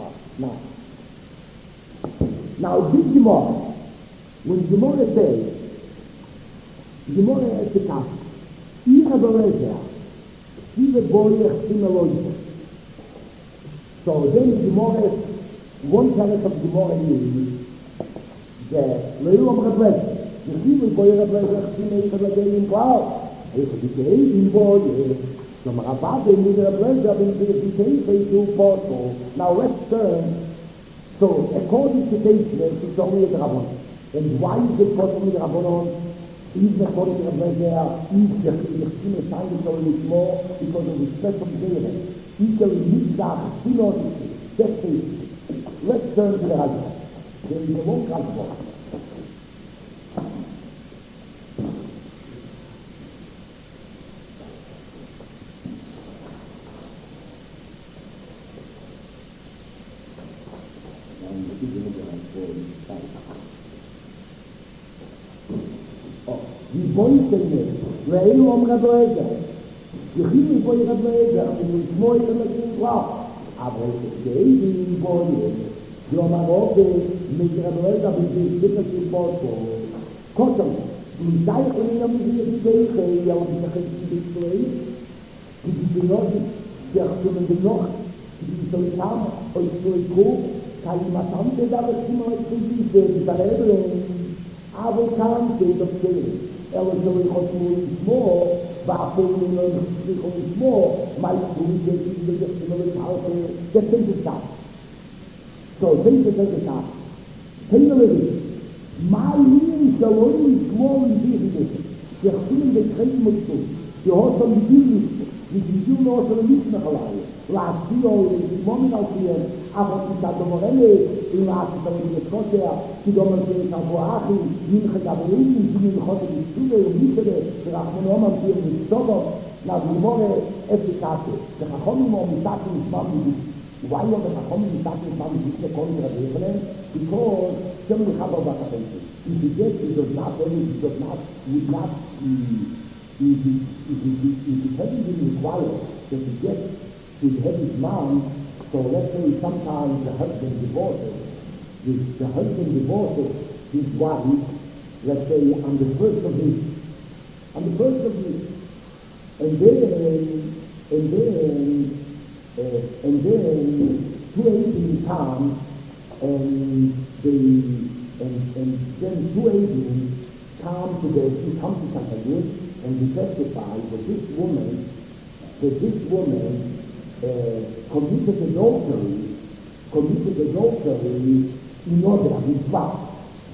Now this Gemara, when Gemara says, Gemara has the cup, Ira Berezer, Sive Boyech Simeloise. So then Gemara, one challenge of Gemara is that Leilom Rebrezer, the Sive Boyech Rebrezer, Simeloise Rebrezer in Klau, in Boyech, so Marabade, Nidra Rebrezer, in the Piteise, Porto. Now let's turn. So, according to Teisler, it's only a Rabbanon. And why is it possible with Rabbanon? Even according to Rabbanon, if the Chime time is only more because of the special Zere. Equal Mitzvah, that's it. Let's turn to the Rabbanon. There is a long Rabbanon. ואילו אומרת לו איזה, יחיד מפה ירד לו איזה, ולשמוע את המקים כבר. אבל כשאיזה מפה ירד, יאמר אוקיי, מגרד לו איזה, ובשביל שפות פה. קוטר, מתי יכולים להמשיך את זה איזה, אבל מתחת בישראל, כי בנוח, שיחשוב בנוח, כי בישראל או ישתויקו, כלימתם תדע בשימה את זה, ותראה אבל כאן זה דפקר. אלא שלא יכולנו לשמור, ואפילו לא יכולנו לשמור, מה יכולים שלא להתחלת, זה תנגסת. So, תנגסת. תנגסת. מה יהיה שלא לשמור לזה? יחסים בתחיים מוצאו, שהות המדינים, יגידו לו של המשנחלאי, להציעו לשמומן על פיהם, אבל כדבר אלה, אם לעשות את הסקוטיה, כי דומה שיש על בואחי, מינכה גבלים, מינכות את ומישדה, ורחמנו אומן תהיה מסתובו, נזמורה אפיקטה. וחכונים או מסתכל נשמע מביט. וואי לא בחכונים מסתכל נשמע מביט לכל דרבי שלהם, because some of the Chabal Bakapenses, if he gets, he does not, he does not, would not, if he hadn't been required that he gets to have his mom, so let's say sometimes the husband divorces, the husband divorces his wife, let's say on the first of this, and then 218 comes, and then 218 come to Sanhedrin and we testify that this woman committed adultery in order to be spouse.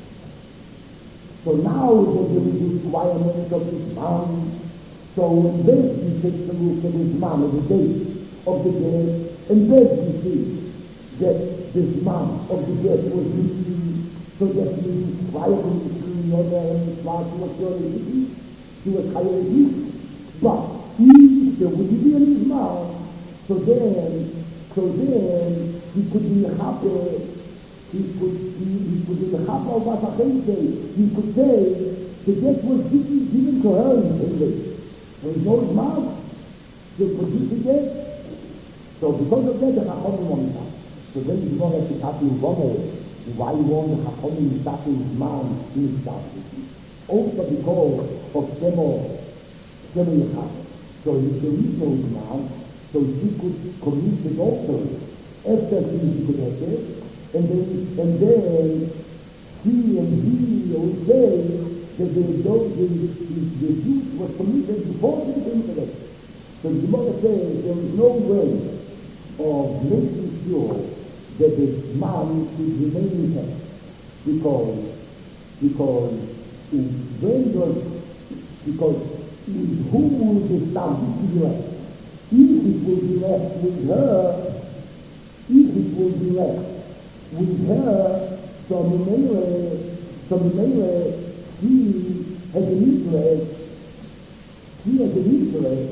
So now it was the requirement of his mom. So when Bessie takes the look at his mom at the date of the day, and Bessie sees that this mom of the death was guilty, so that he required him to see in order and his wife was guilty, he was hired, but he still would be in his mom. So then he could be happy. He could be happy of what I say. He could say the death was given to her in English. So he knows mom. She produced the death. So because of that, the Chachamim won that. So then he wanted to have you why he wanted the Chachamim to have his mom in his house. Also because of Shemo Yechad. So he didn't know his mom, so she could commit adultery. After she could have it, and then he would say that the Jews were committed before they came to that. So the Gemara says there is no way of making sure that the man should remain in heaven, because who will the son be left? If it will be left with her, so Mimele, he has an interest Hier Israel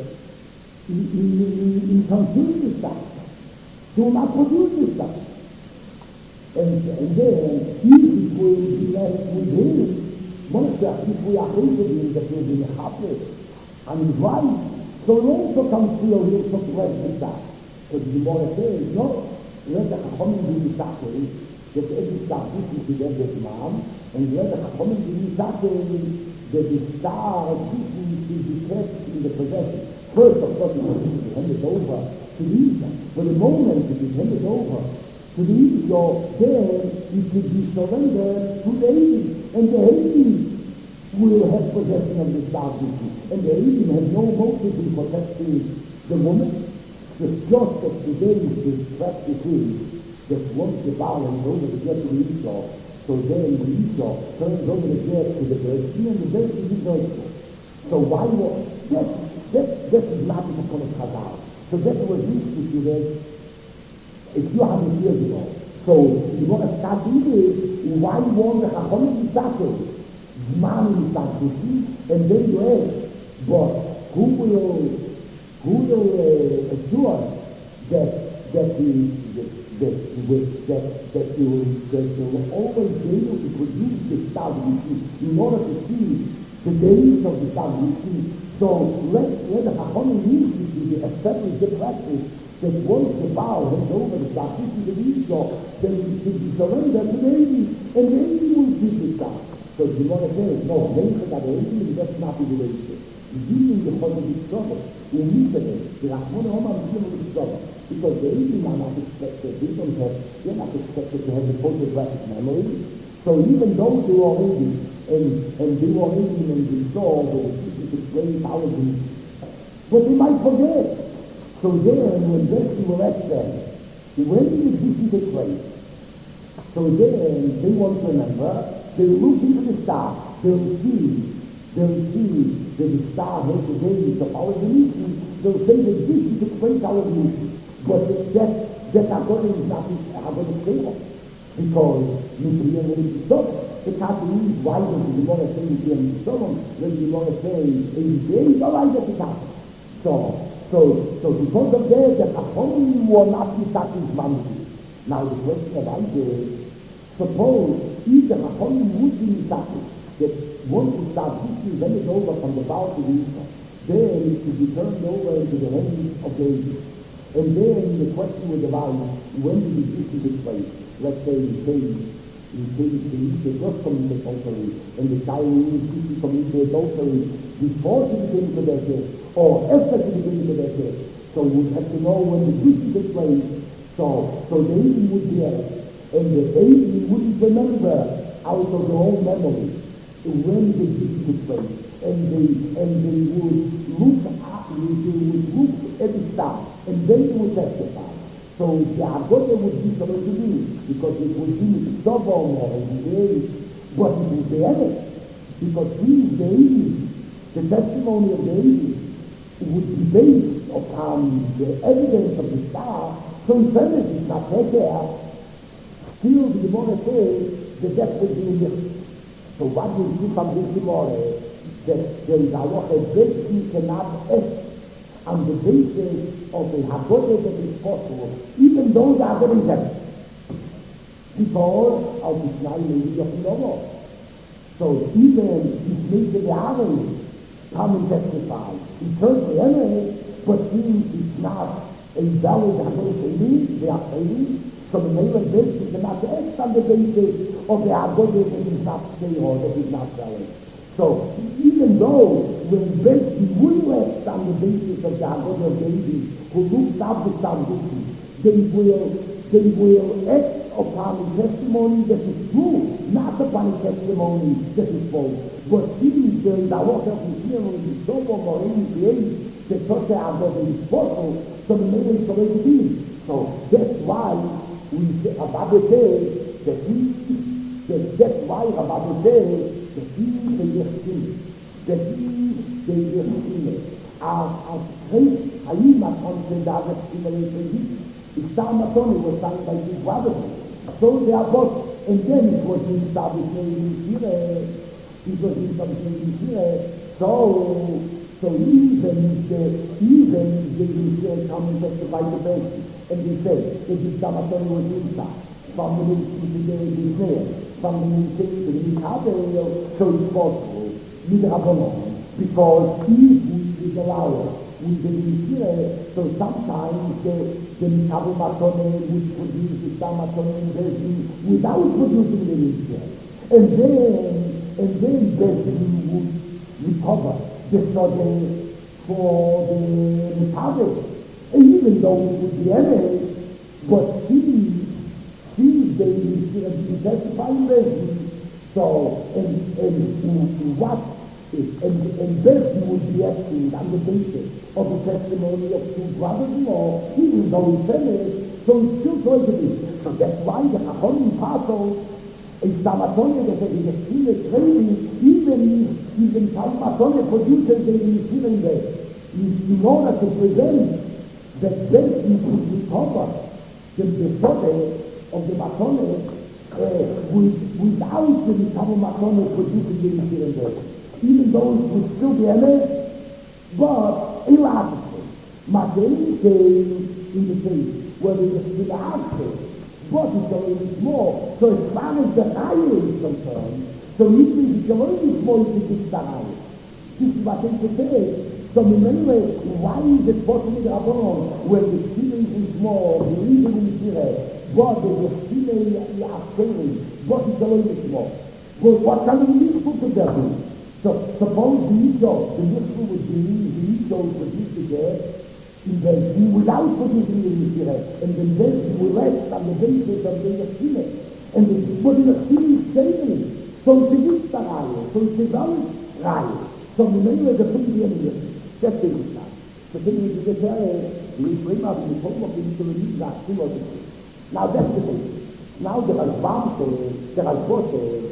in continuous stuff. Do not produce stuff. And then, if we be left with him, Moshe, if we are hated that we'll be happy, and his wife, so he also comes to a real suppress the stuff. Because the more says, no, let the Chachamim be Misakeh, that every stuff is together with mom, and let the Chachamim be Misakeh, that the star of teaching is be kept in the possession. First, of course, it will be handed over to the Isha. But the moment it is handed over to the Isha, then it could be surrendered to the Eidim. And the Eidim will have possession of the star teaching. And the Eidim has no motive in protecting the woman. The just that today is practicing that once the Baal is over to get to the Isha, so then the Isha turns over the jet to the Bereshit, and the Bereshit is also. So why was that is not the kind of Chazal. So that was used to that a few hundred years ago. So you want to start either why you want the Chachamim Misakeh, Zman Misakeh, and then you ask, but who will assure that you will always be able to produce the stuff in order to see the days of the stuff. So let the Chachamim use it to establish the practice that once the Baal hands over the stuff, this is the Isha, then it should be surrendered to the Eidim, and the Eidim will keep the stuff. So the Gemara says, no, Menchad the Eidim, that's not the Eidim. Even the Chol is trouble. In Israel, the Rachmon Omar is trouble. Because the Eidim are not expected, they're not expected to have the photographic memory. So even those who are Eidim, and they were Eidim and they saw the 20,000, but they might forget. So then, when Bessie will ask them, when did this take place? So then, they won't remember, they will look into the star, they'll see that the star has the days of our evolution, they'll say that this took place our evolution. But that Agony is not Agony stable, because Mitzrayim is Sodom. It can't believe why does the Gemara say Mitzrayim is Sodom, when the Gemara say 80 days, all right, that's it. So because of that, the Chachamim were not Misakeh Zman. Now the question arises, suppose if the Chachamim would be Misakeh, that once the start teaching then it's over from the Baal to the Isha, then it should be turned over into the hands of the Eidim. And then the question would arise, when did the teaching take place? Let's say the Isha just committed adultery, and the Chinese teaching committed adultery before she became Kedusha, or after she became Kedusha. So we have to know when the teaching took place. So the Eidim would hear, and the Eidim wouldn't remember out of their own memory when the teaching took place, and they would look at the star, and then they would testify. So the Agone would be supposed to do, because it would be Sodom or the but it would be evidence, because these days, the testimony of the Eidim would be based upon the evidence of the star. So in fairness, it's not there. Still, the Gemara says the death would be in the. So what you see from this Gemara, that there is a lot of Bessie cannot act on the basis of a Haggadah that is possible, even though the Haggadah is heaven. Because of the Shnai Levi of Novo. So even if maybe the Aaron come and testify, he turns the enemy, but since it's not a valid Haggadah Levi, they are failing. So the name of this is not to act on the basis of the Haggadah that is not stay or that is not valid. So even though when Bessie will act on the basis of the Haggadah of David, who looks up the Sambuki, they will act upon the testimony that is true, not upon the testimony that is false. But since there is a lot of material in the Sodom or in the age that such a Haggadah is possible, so the name is already been. So that's why Rabbi says that's why Rabbi says that he Hayim Maton David Simulation, Istamatoni was signed by his brothers. So they are both, and then it was in Sabbath in Shire, so So even the Israel come and testify to faith, and they say, that the Samaton was inside, from the Israel, from the Israel, so it's possible, with Rabbanon, because if we is allowed, with the Israel, so sometimes the Mikabel Matone would produce the Samaton without producing the Israel. And then Bezin would recover the Sodeh for the Mikabel. And even though it would be enemies, but since they been testifying Bezin, so, and what, and Bezin would be acting on the basis of the testimony of two brothers-in-law, even though it's enemies, so it's still going to be. So that's why the Chachonim Pato, in Samatone, that is a student training, even Samatone produces the Yeshivim there. In order to prevent that Bezin could recover the Sodeh of the Matone without the Mikabel Matone producing the Yeshivim there. Even though it would still be emes, but illogically. Matane came in the case where it was illogically. But it's a little more. So as far as the Chaya is concerned, so even if it's a little more, it's a Chaya. This is what they say. So in many ways, why is it possible to Rabbanon when the feeling is more, the reason is here, but the feeling is failing, but it's a little bit more. Well, what kind of mitzvah could there be? So suppose the mitzvah would be the mitzvah produced there, without producing the Yeshirah, and then we rest on the basis of the Yeshirah, and what the Yeshirah is saying, so it's a good Raya, so it's a valid Raya. So in many ways, the thing is, that's the Yeshirah. The thing is, the Yeshirah, we bring out the form of the Yeshirah, now that's the thing. Now there are Bamse, there are Koshe,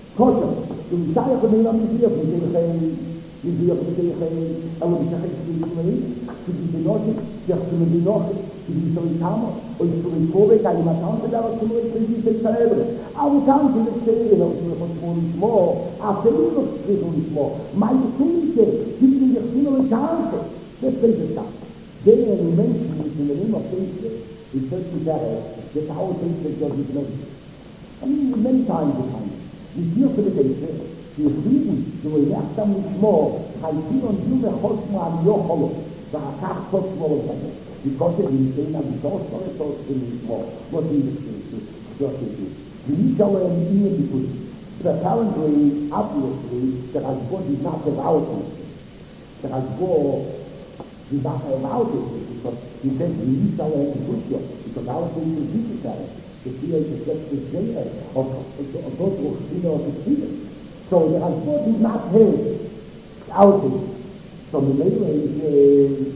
the Yeshirah of the Yeshirah, die wir tegen aber die sagen die die Leute die noch die so kamen und so in Vorweg eine Matante da was die sich selber aber dann die stehen und so von more after the more mein Kunde die die nur Chance das ist das der Menschen in der immer denken ich sollte sagen das Haus ist das nicht many times die hier für die יחידים, שהוא ילך שם לשמור, חייבים עונדים לכל שמו על יוחלו, ואחר כל שמו לזה. because it is saying that the source in לשמור. What is it? We shall even because apparently, obviously, the Rashbod is not about it. The Rashbod is not about it, because he says we shall because our thing is digital. The fear is the day of those who of the fear. So the Rashbod is not his outing. So the Leeway is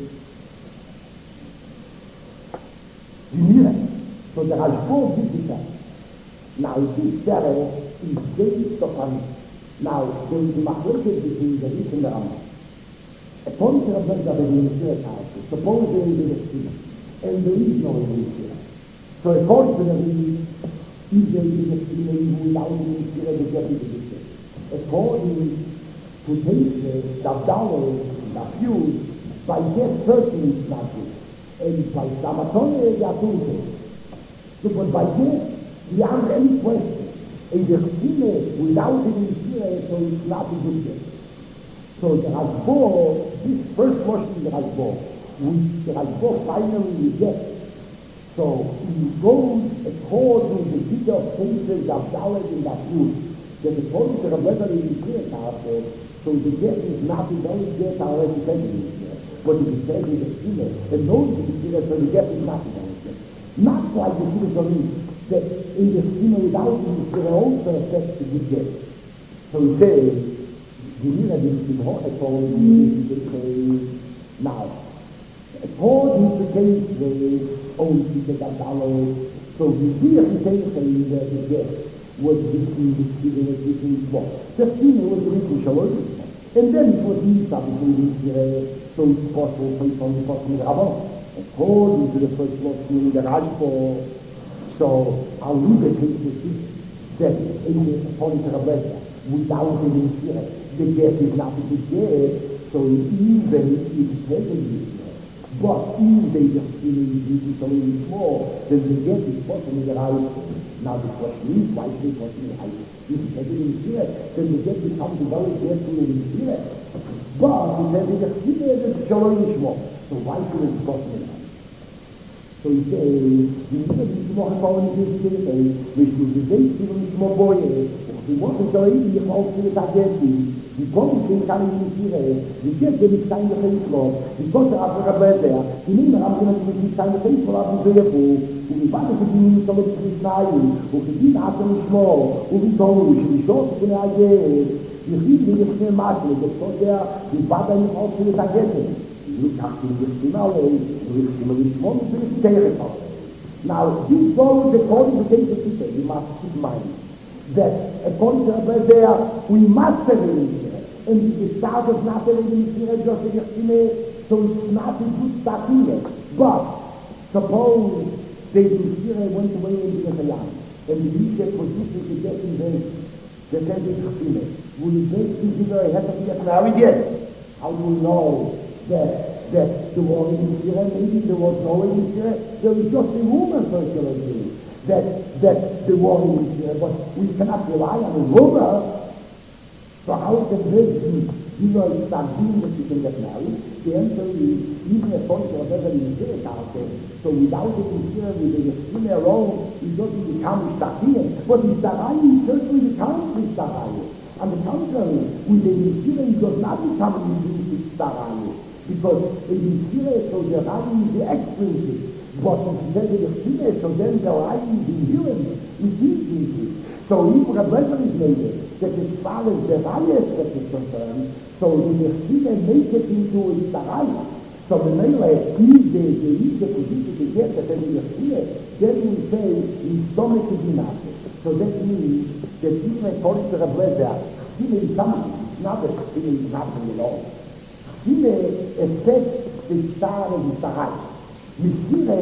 so the Rashbod is that. Now this Sarah is based upon now there is the Machlokes between the Rich and the Rambam. Upon the Rambam that in the Shir house, suppose there is a Shir, and there is no Shir. So according to the Rich, if there is a Shir, without the Shir, the Shir is a Shir. According to the Dabdallah, the fuse, by that person is not good. And by Samatone, they are good. So, but by that, we have any question. And the Chine, without the Shir, so it's not a good thing. So the Rashbod, this first portion of the Rashbod, which the Rashbod finally rejects. So he goes according to the figure of cases, Dabdallah, and the fuse. That according to the weather in the clear castle, so the death is not the only death already said in here. But it is said in the Shina, and knows to be clear, so the death is not the only death. Not like the Shina believe that in the Shina without the Shina also affects the death. So he says, the Shina is in Hochefon, now, according to the case, they own the Dabdallah, so the Shina is the death. Was between the Shina and between the The Shina was written Shalom. And then it was used between the so it's possible to from the Pasuk Rabbah. According to the first verse in the Rashbod, so I'll leave it to the that in the point of Rabbah, without the Shina, the death is not a good death. So even if heaven but if they just feel so small, then they get it possibly the right. Now the question is, why they possibly right? If they get it in here, then they get becomes a very careful in here. But if they just feel it, it's so small. So why should it possibly right? So he says, you need to be more important in this case, which is the base of the small boy, he wants to eat the whole thing that die kommen in kann ich nicht hier die geht mit sein Gefängnis die Gott aber der die nehmen haben mit sein Gefängnis haben wir und die Vater für die so mit sich nein und die hatten nicht mehr und die kommen nicht so von der die Frieden die nicht mehr das so der die Vater nicht auf für das Geld die kann nicht genau und ich immer nicht mehr für die now this goes according to the teacher you must keep in mind that according to there we must have and the start of not having the just so it's not a good starting yet. But suppose they went away into the land and the leader was using to get in there, the Tennessee will you make this have to get married yet? How do we know that the war in Syria, maybe there was no in Syria, there was just a rumor circulating that the war in Syria, but we cannot rely on a rumor. So how can this be? You know, it's not being that you can get married. The answer is, even a point of whatever is there out there. So without it in here, with the female alone, it doesn't become Shtachian. But Ishtarai certainly becomes Ishtarai. On the contrary, with the Yeshira, it does not become Ishtarai. Because in the Yeshira, so the Rai is the extrinsic. But if you say the Yeshira, so then the Rai is inherent, is intrinsic. So if a brother is made that as far as the Raya is concerned, so the Yeshira make it into the Raya. So the Mele, if the position to get that in the Yeshira, then we say his stomach is enough. So that means that even according to the brother, Yeshira is something, it's not that Yeshira is nothing at all. Yeshira affects the star of the Raya. Yeshira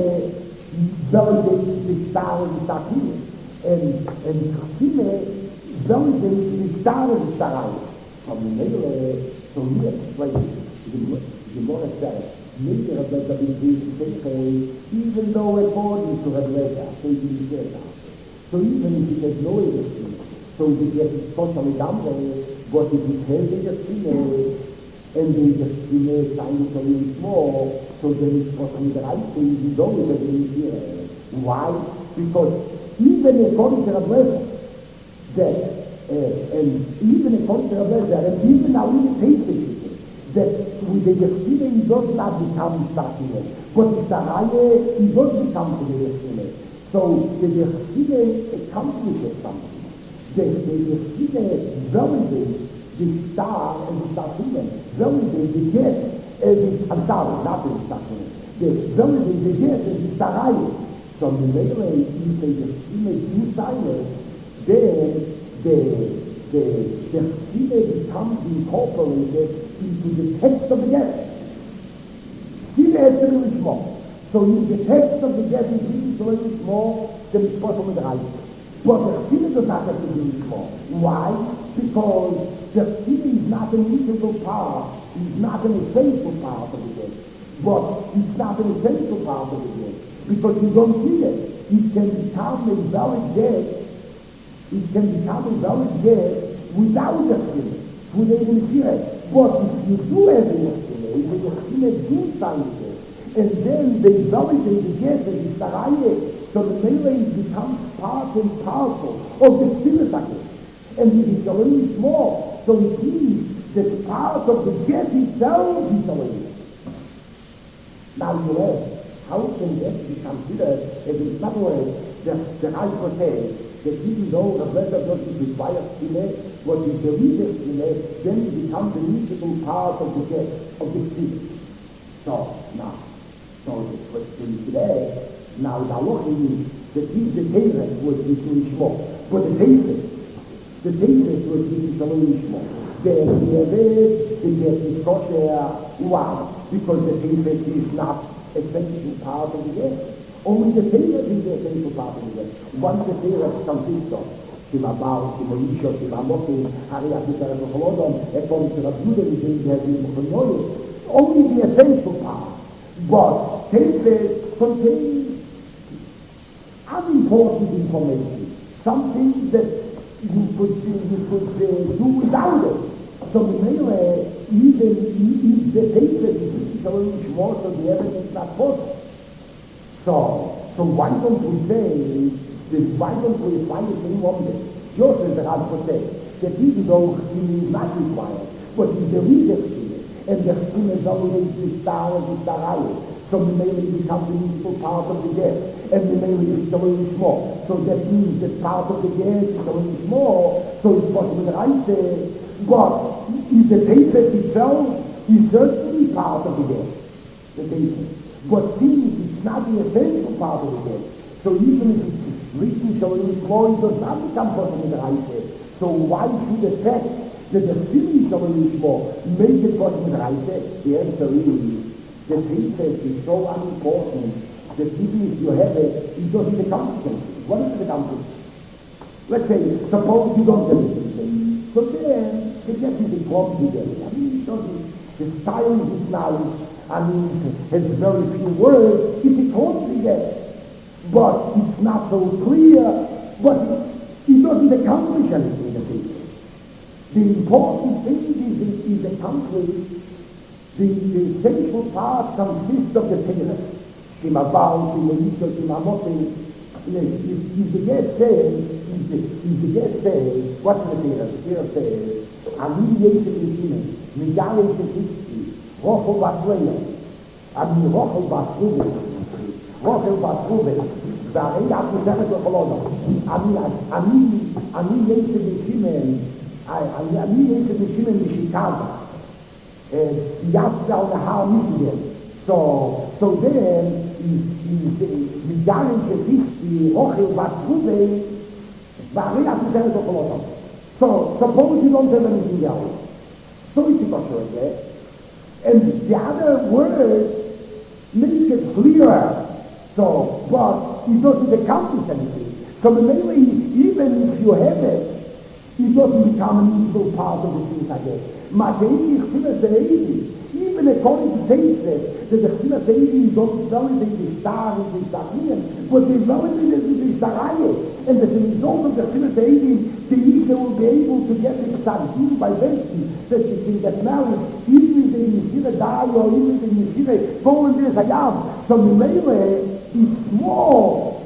validates the star of the Raya. And Chasime validates the star of the Sarai. From the Mele, so he explains, the more says, maybe Rebecca even though according to Rebecca, so he didn't say that. So even if he has no everything, so he gets totally down there, but if he has the and the Chasime sign is a little small, so then it's possibly the right thing, he's always a little here. Why? Because even according to Rebbe, that and even according to Rebbe, and even now we take it, that with the Yeshua he does not become Shtachian, but the Saraya he does become to the Yeshua. So the Yeshua accomplishes something. The Yeshua validates the star and the Shtachian, validates the gift, I'm sorry, not the Shtachian, the validates the gift and the Saraya. From the Mele, if they do silence, then the Chile becomes incorporated into the text of the get. Chile has to do small. So if the text of the get is really so very small, then it's possible to write. But the Chile does not have to do small. Why? Because the Chile is not an integral part, it's not an essential part of the get. But it's not an essential part of the get. Because you don't see it. It can become a valid get. It can become a valid get without a Chile, without a Chile. But if you do have a Chile, if the Chile do sign it, and then they validate the get as the Saraya, so the Mele becomes part and parcel of the Chile packet. And it is already small, so it means that part of the get itself is already. Now you have. How can that be considered as in some way the right says that even though the letter doesn't require Chile, what is the reader Chile, then it becomes an integral part of the get of the Chile. So the question today, now the looking that is the Teres was between small, but the Teres was between small. Then the get is kosher, wow, because the Teres is not essential part of the get. Only the Teres is the essential part of the get. Once the Teres consists of. עם הבעל, עם האישות, עם המוקים, הרי הפתר את החלודום, איפה של הבודה להגיד מכוניות, only the essential part. But Tefes contains unimportant information, something that you could do without it. So even if the Tefes is so much more, so the evidence is not possible. So why don't we say, why don't we find the same object? Just as the Ram would say, that even though he is not required, but he's the reader and the skin is always the star of the star. So the male becomes the useful part of the guest, and the male is very small. So that means that part of the guest is very small, so it's possible that I say, but if the Tefes itself is certainly part of the guest, the Tefes. But since it's not the essential part of the guest, so even if it's written so in small, it does not become possible that I say. So why should the fact that the finish of a small make it possible that I say? The answer is, the Tefes is so unimportant that even if you have it doesn't accomplish anything. What does it accomplish? Let's say, suppose you don't get it. So then, the guest is a club together. I mean, it doesn't, the style of his knowledge, I mean, has very few words, it's a club together. But it's not so clear, but it doesn't accomplish anything in the Tefes. The important thing is accomplished. The essential part consists of the Tefes. In a vow, in a ritual, in a motive. If the guest says, what's the Tefes? The Tefes says, Ani Yeshe Yeshine, Migale Shekhisti, Rochel Basreya, Ami Rochel Basruve, Rochel Basruve, והרי את נשארת לחולונה. אני יצא בשימן משיקגו. יצא על נהר מישיגן. So then, מגלם כפיסטי, אוכל בסרובי, והרי את נשארת לחולונה. So, suppose you don't have anything else. So it's not sure that. And the other words make it clearer. So, but it doesn't accomplish anything. So mainly, even if you have it, it doesn't become an equal part of the things I guess. Even according to Tefes, that the Chsinas Eidim don't validate the star and the Sarien, but they validate the Sarayeh. And as a result of the Chsinas Eidim, the Yisha will be able to get the Sarien by Benson, that you can get married, even if the Yeshiva die or even if the Yeshiva fall in this Hayam. So Mimele, it's more,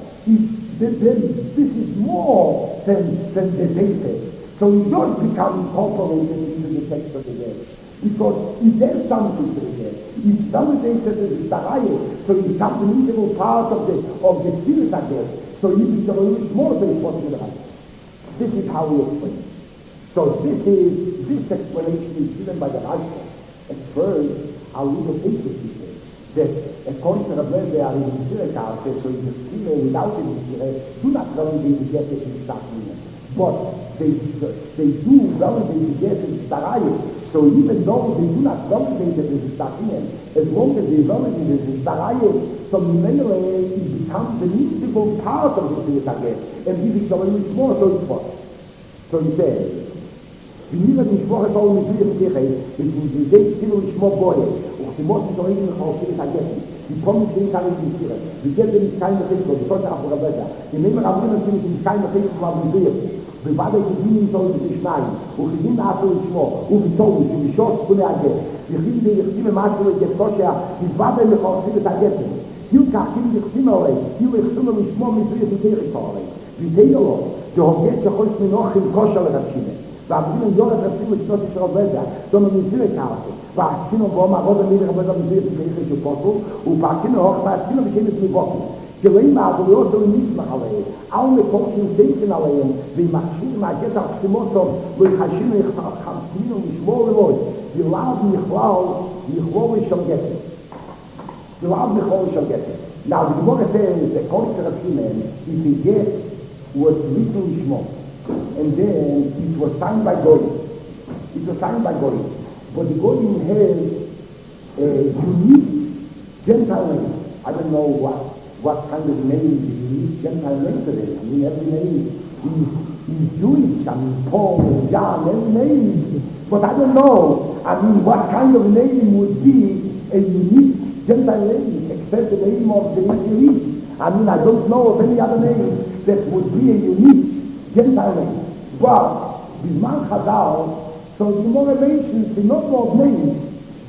this is more than the Tefes. So it does become incorporated into the text of the day. Because if there's something to it, it's validated as a Sarayeh, so it becomes an integral part of the Tefes again. So you become a little more than what you like. This is how we explain. So this explanation is given by the Rashi. At first, I'll leave a Tefes to say that according to the Rebbe, they are in the Sirikar, so in the Sirikar, without the Sirikar, do not validate the get it in Sarayeh. But they do validate the get in Sarayeh. So even though they do not validate it as a Sarayeh, as long as they validate it as a Sarayeh, so Mimele, it becomes an integral part of the Sirikar. And this is something which more so it's what. So he says, wie niemand nicht vorher soll mit dir verkehren, ist die Idee Zimmer und Schmock-Boye. Und die Motten so reden, auch viele vergessen. Die kommen nicht kann ich nicht führen. Die Gäste nicht keine Richtung, die Gott auch besser. Die nehmen am Ende sind nicht keine Richtung, was wir sehen. Wir waren die Dinge sollen sich schneiden. Und die Dinge haben uns Schmock. Und die Togen, die Schoss von der Agent. Die Kinder, die Stimme machen, die Kosche, die Wadden, die auch viele vergessen. Hier kann ich die Stimme rein. Hier ich stimme mit Schmock mit dir zu fahren. Wie Teilo, die Hobbit, die heute mir noch in Kosche schieben. ואפילו יום התרפים לשנות ישראל בזה, זאת אומרת מזיר הקרסי, ועשינו בו מערוד המידר הבא מזיר שכריך שפוסו, ופעשינו הוך ועשינו בשמת מבוקי, גלויים העבודות לא נשמח עליהם, על מקורשים סייפן עליהם, ומחשים מהגט על סתימותו, וחשינו חמסינו משמור ולוי, ולאו נכלול לשם גטר. ולאו נכלול לשם גטר. Now the Gemara says, according to the Shimon, if he get was written Shmo, and then it was signed by Goy. It was signed by Goy. But the Goy has a unique Gentile name. I don't know what kind of name the unique Gentile name it is. I mean, every name is He's Jewish, I mean, Paul and John, every name. But I don't know, I mean, what kind of name would be a unique Gentile name, except the name of the Israeli. I mean, I don't know of any other name that would be a unique Gentile name. But, Bisman Chazal, so the Gemara mentions a number of names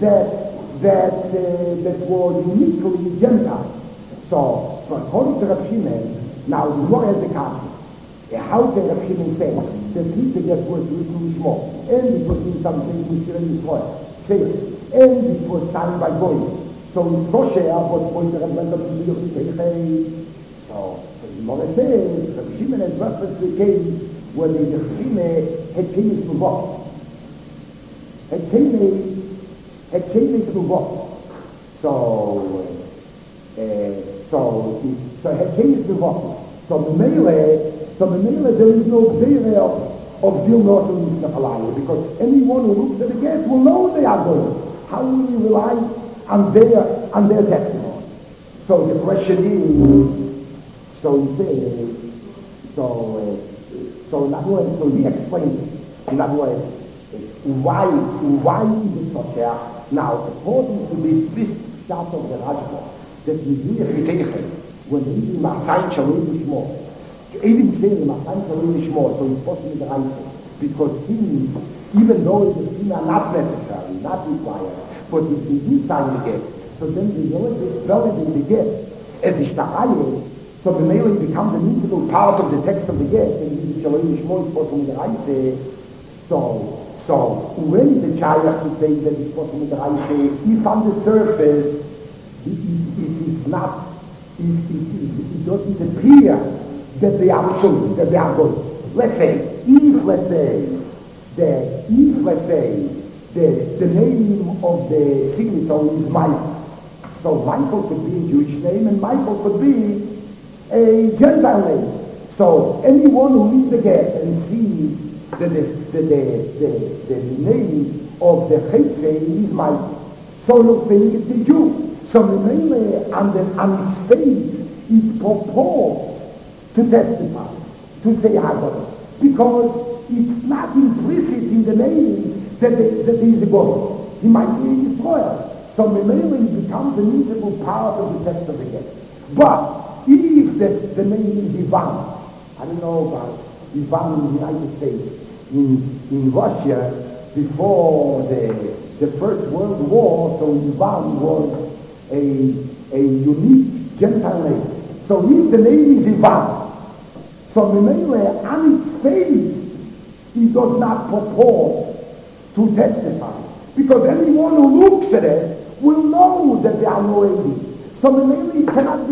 that were uniquely Gentile. So, according to Rav Shimon, now the Gemara has a question. How can Rav Shimon say that people get words written small, and it was in some things which are in Israel, and it was signed by Goyim. So it's kosher, but boys are went up to the Yochitei. So the Gemara says, Rav Shimon has referenced the case where the Yechime had came to what? Had came to what? So had came to what? So the Mele, there is no day of Dil Norton Nisnachalaya, because anyone who looks at the guests will know they are good. How will you rely on their testimony? So the question is, so he says, so in other words, so he explains it. In other words, why is it so fair? Now, according to this start of the Rajba, that we do a Fiteichen, when he is Masayin Shalom Lishmo, even saying Masayin Shalom Lishmo, so he's possibly the right thing, because he, even though the things are not necessary, not required, but if he did sign the gift, so then the Yoel validates the gift as a Shtaraye, so the Mele becomes an integral part of the text of the gift, and he is Shalom Lishmo, is possibly the right thing. So when the child to say that it's possible that I say, if on the surface it is not, it doesn't appear that they are children, that they are good. Let's say the name of the signatory is Michael. So Michael could be a Jewish name and Michael could be a Gentile name. So anyone who reads the get and sees the name of the Chaytrei is Michael. So look, it's the Jew. So mainly on its face it purports to testify, to say Haggadah, because it's not implicit in the name that he's a God. He might be in Israel. So mainly it becomes an integral part of the text of the text. But if the name is Ivan, I don't know about Ivan in the United States, in Russia, before the First World War, so Ivan was a unique Gentile name. So if the name is Ivan, so mainly on its face, he does not purport to testify. Because anyone who looks at it will know that there are no aliens. So mainly it cannot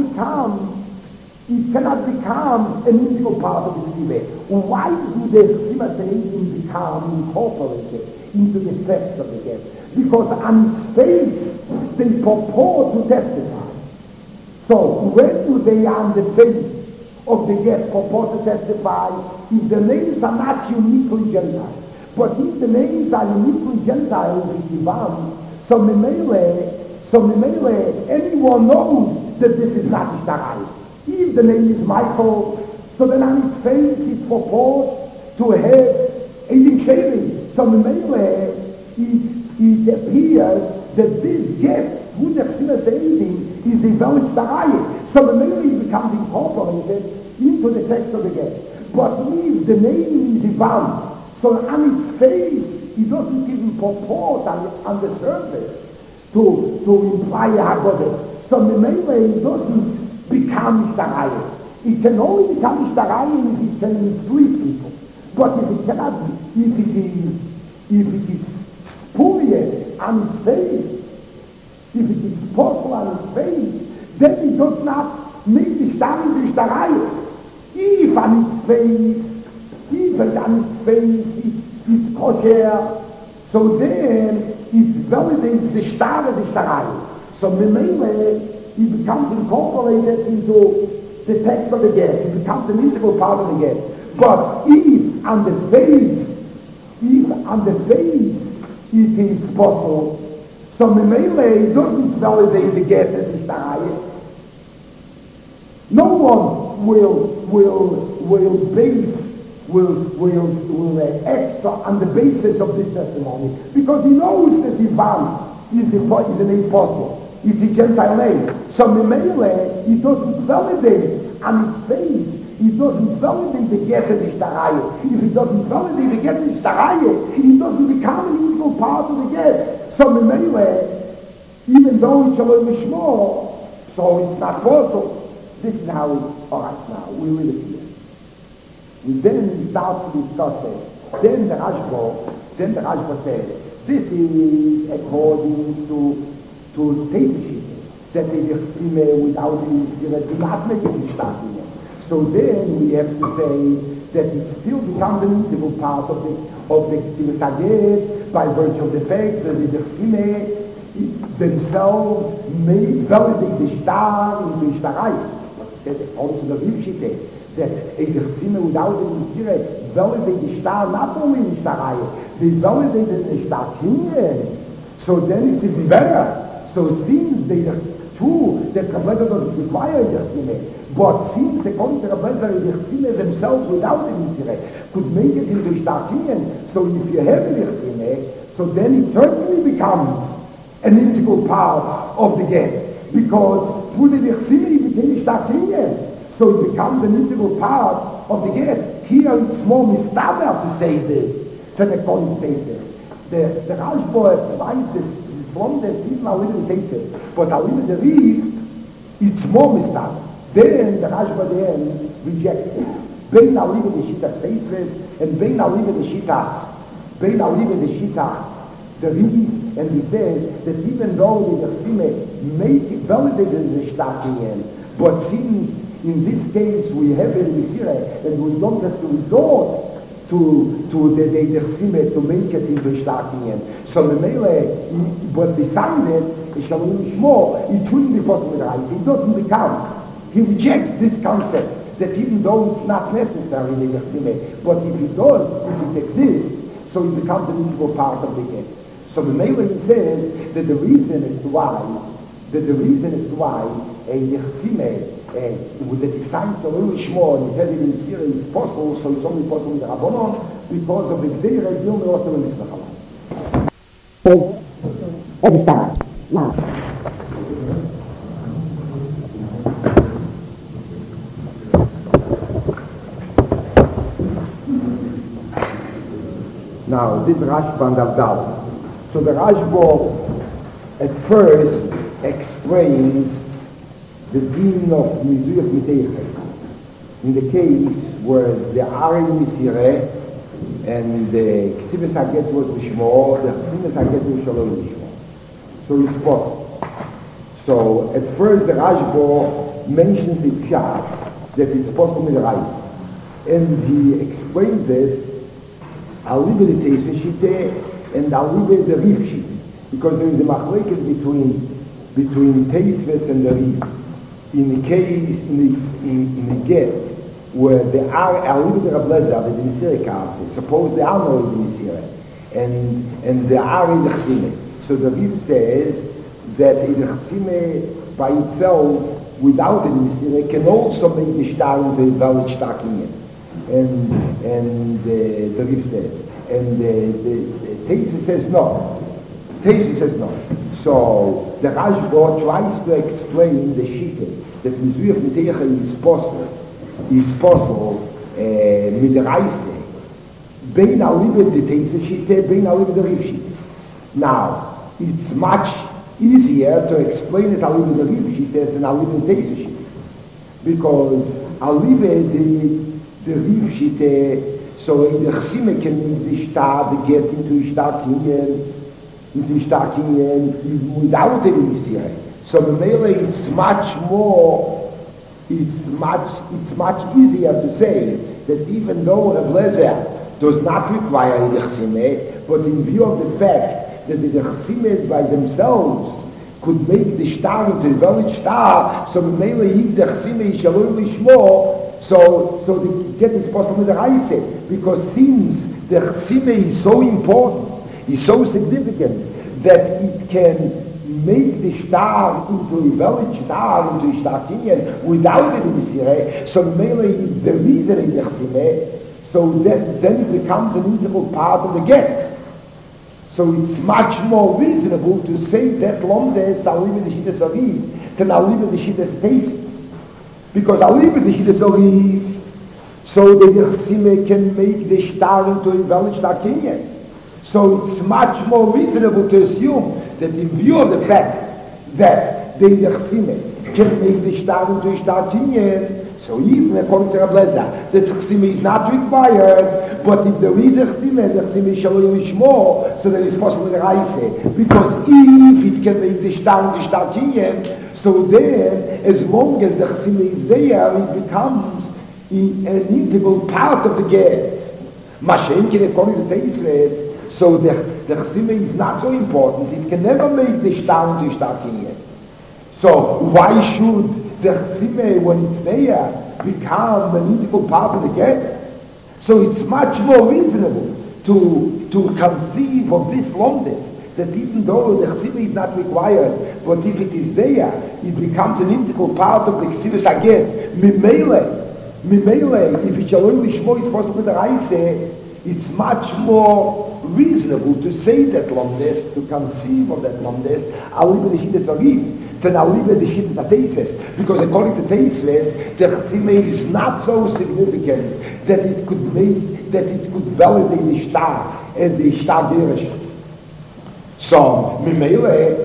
become an integral part of the Siveh. Why do the Sivah become incorporated into the text of the guest? Because on its face they purport to testify. So when do they on the face of the guest purport to testify? If the names are not uniquely Gentile. But if the names are uniquely Gentile with Ivan, so Memele, anyone knows that this is not Ishtarai. If the name is Michael, so then on its face it purports to have a Yicheli. So Memele, it appears that this guest, who the Chsina saying, is the Velish Ishtarai. So Memele becomes incorporated into the text of the guest. But if the name is Ivan, so on its face, it doesn't even purport on the surface to imply a Haggadah. So Memele doesn't become Ishtarayim. It can only become Ishtarayim if it can mislead people. But if it cannot, if it is spurious on its face, if it is possible on its face, then it does not make Ishtarayim. If on its face, it's kosher, so then it validates the star of the Ishtarayim. So Memele, it becomes incorporated into the text of the get. It becomes an integral part of the get. But if on the face it is possible, so Memele doesn't validate the get as Ishtarayim. No one will base will act on the basis of this testimony, because he knows that Ivan is an apostle, is a Gentile name. So Memele, he doesn't validate on his faith. He doesn't validate the get of the Ishtaraye. If he doesn't validate the get of the Ishtaraye, he doesn't become an equal part of the get. So Memele, even though it's a little Mishmor, so it's not possible. This is how alright now, we leave it here. We then start to discuss it. Then the Rashba says, this is according to Teitishit, that they Yechsime without the Yisirah do not make it starting. So then we have to say that it still becomes an integral part of the Yechsime Saged by virtue of the fact that the Yechsime themselves may validate the Shtar into the Shtarai. What he said also the Rivshite, that a Yechsime without the Yisirah validate the Shtar not only in the Shtarai, they validate the Shtar Kinyan. So then it's even better. So since they are true that Kabbalah doesn't require Yechsime, but since according to Kabbalah Yechsime themselves without the Yisirah could make it into Shtar Kinyan, so if you have a Yechsime, so then it certainly becomes an integral part of the get, because through the Yechsime it became Shtar Kinyan. So it becomes an integral part of the get. Here it's more mistaber to say this, to the according basis. The Rashba writes this from the even a little basis, but a little the reef, it's more mistaber. Then the Rashba then rejects it. Bein a little the Shitas basis, and bein a little the Shitas, the reef, and he says that even though the Yechsime make it validated the Shtakiyen, but since in this case we have a Yisirah and we don't have to resort to the Yechsime to make it into Shtakiyen. So the Mele, what decided, is it shouldn't be possible with rights. It doesn't become. He rejects this concept that even though it's not necessary in the Yechsime, but if it does, if it exists, so it becomes an integral part of the get. So the Mele says that the reason as to why a Yechsime with the design to Lil Shmor and it has it in the series is possible, so it's only possible with the Rabbanon because of the Gzeira Yom Elotem and Mitzvah. Now, this Rashba and Avdal. So the Rashba at first explains the din of Mizuyach Miteichel. In the case where the Ari Misireh and the Ksibes HaGet was Bishmor, the Ksibes HaGet was Shalom Bishmor. So it's possible. So at first the Rashba mentions the Pshat, that it's possible with the right. And he explains it, I'll leave it the Teisveshite and I'll leave it the Rivshite, because there is a machlekes between Teisves and the Riv. In the case, in the get, where there are a little bit of Lezer, the Nisirah Kaseh, suppose there are no Nisirah, and there are in the Chsime. So the Riv says that in the Chsime by itself, without the Nisirah, can also make the Shtar into a valid Shtar Kinyan. And the Riv says. And the Teisva says no. So the Rashba tries to explain the Shita that Mizuyach Miteichel is possible midiraise bein alive the Teisva Shita, bein alive the Riv Shita. Now it's much easier to explain it alive the Riv Shita than alive the Teisva Shita, because alive the Riv Shita, so in the Chsime can make the Shtar to get into Shtar Kinyan, without the Yisirah. So Memele, it's much easier to say that even though Reb Lezer does not require the Chsime, but in view of the fact that the Chsime by themselves could make the Shtar into a valid Shtar, so Memele, if the Chsime is Shalom Lishmo, so the get is possible with the Raise, because since the Chsime is so important, is so significant, that it can make the Shtar into a valid Shtar, into a Shtar Kinyan, without the Nisireh. So mainly the reason in the Chsime, So then it becomes an integral part of the get. So it's much more reasonable to say that Lomdes Aliba the Shiddes Aviv than Aliba the Shiddes Tesis. Because Aliba the Shiddes Aviv, so the Yersime can make the star into a valid star kinyan. So it's much more reasonable to assume that in view of the fact that the Yersime can make the star into a star kinyan, so even according to Rabbi Lezer, the Chesime is not required, but if there is a Chesime, the Chesime is shaloyish more, so there is possible the Reise. Because if it can make the star kinyan, so then, as long as the Chesime is there, it becomes an integral part of the get. Mashenkin, according to Teisves, so the Chesime is not so important. It can never make the star into star kinyan. So why should the Chesime, when it's there, become an integral part of the get? So it's much more reasonable to conceive of this Lomdes, that even though the Chesime is not required, but if it is there, it becomes an integral part of the Chesivus again. Mimele, if it shall only shmo is possible with the Reise, it's much more reasonable to say that Lomdes, to conceive of that Lomdes, Aliba the Shiddes Aviv, than Aliba the Shiddes Teisves. Because according to Teisves, the Chesime is not so significant that it could validate the star as the star Gerish. So, Mimele,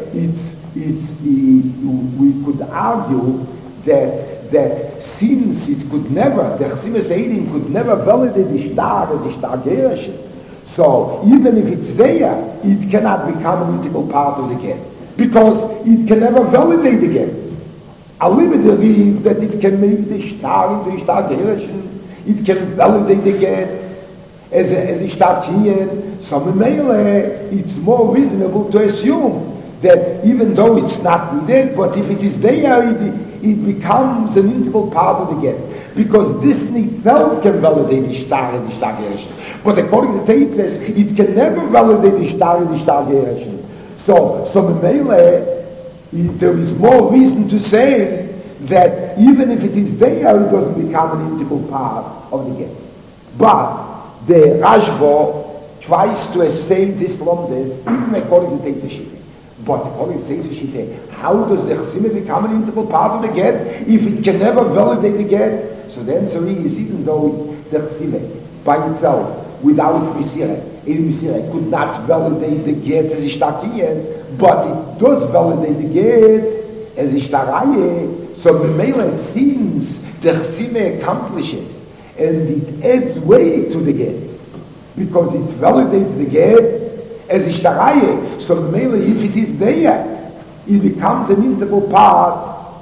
we could argue that since it could never, the Chesime Seidim could never validate the star as the star Gerish, so even if it's there, it cannot become an integral part of the get, because it can never validate the get. Aliba believe that it can make the star into the star Gerish, it can validate the get as a star Kinyan. So it's more reasonable to assume that even though it's not needed, but if it is there, it becomes an integral part of the get. Because this in itself can validate the star and the star Gershon. But according to Teitves, it can never validate the star and the star Gershon. So there is more reason to say that even if it is there, it doesn't become an integral part of the get. But the Rashba tries to say this Lomdes even according to Teitves Shite. But according to Teitves Shite, how does the Chesime become an integral part of the get if it can never validate the get? So the answer is, even though the Chesime by itself, without Mesirah, could not validate the get as Ishtakiyen, but it does validate the get as Ishtaraye. So Memela, since the Chesime accomplishes and it adds weight to the get, because it validates the get as Ishtaraye, so Memela, if it is there, it becomes an integral part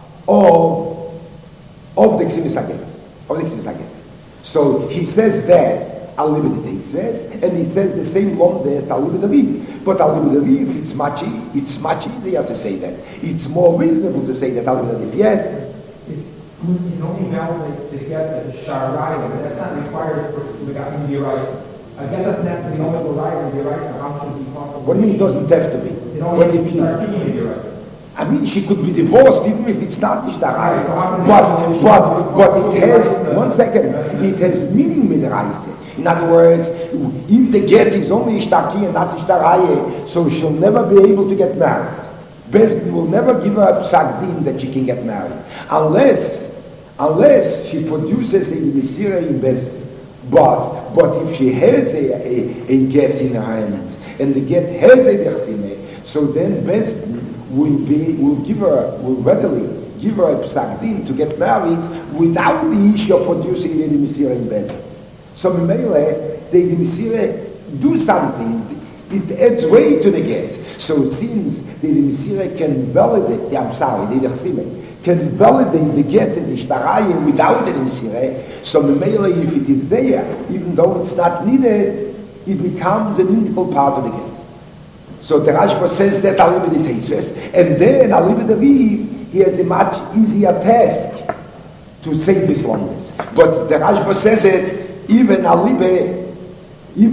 of the Chesime Saget. So he says that Aliba the Teisves, and he says the same Lomdes Aliba the Aviv. But Aliba the Aviv, it's much easier to say that. It's more reasonable to say that Aliba the Aviv, yes. It only validates to get the Sharaya, but that's not required for the Yerisa. A get doesn't have to be only the right of Yerisa. How should it be possible? What do you mean it doesn't have to be? What do you mean? I mean, she could be divorced even if it's not Ishtaraya. But it has, one second, it has meaning with Reise. In other words, if the get is only Ishtaki and not Ishtaraya, so she'll never be able to get married. Bezdin will never give her a psak din that she can get married. Unless she produces a Mesirah in Bezdin. But if she has a get in her hands, and the get has a Chesime, so then Bezdin will readily give her a psak din to get married without the issue of producing the Mesirah in Bezdin. So Memele, the Mesirah do something, it adds weight to the get. So since the Mesirah can validate, the Chesime can validate the get as Ishtaraya without the Mesirah, so Memele, if it is there, even though it's not needed, it becomes an integral part of the get. So the Rashba says that Aliba the Teisves, and then Aliba the Aviv, he has a much easier task to say this Lomdes. But the Rashba says it, even Aliba the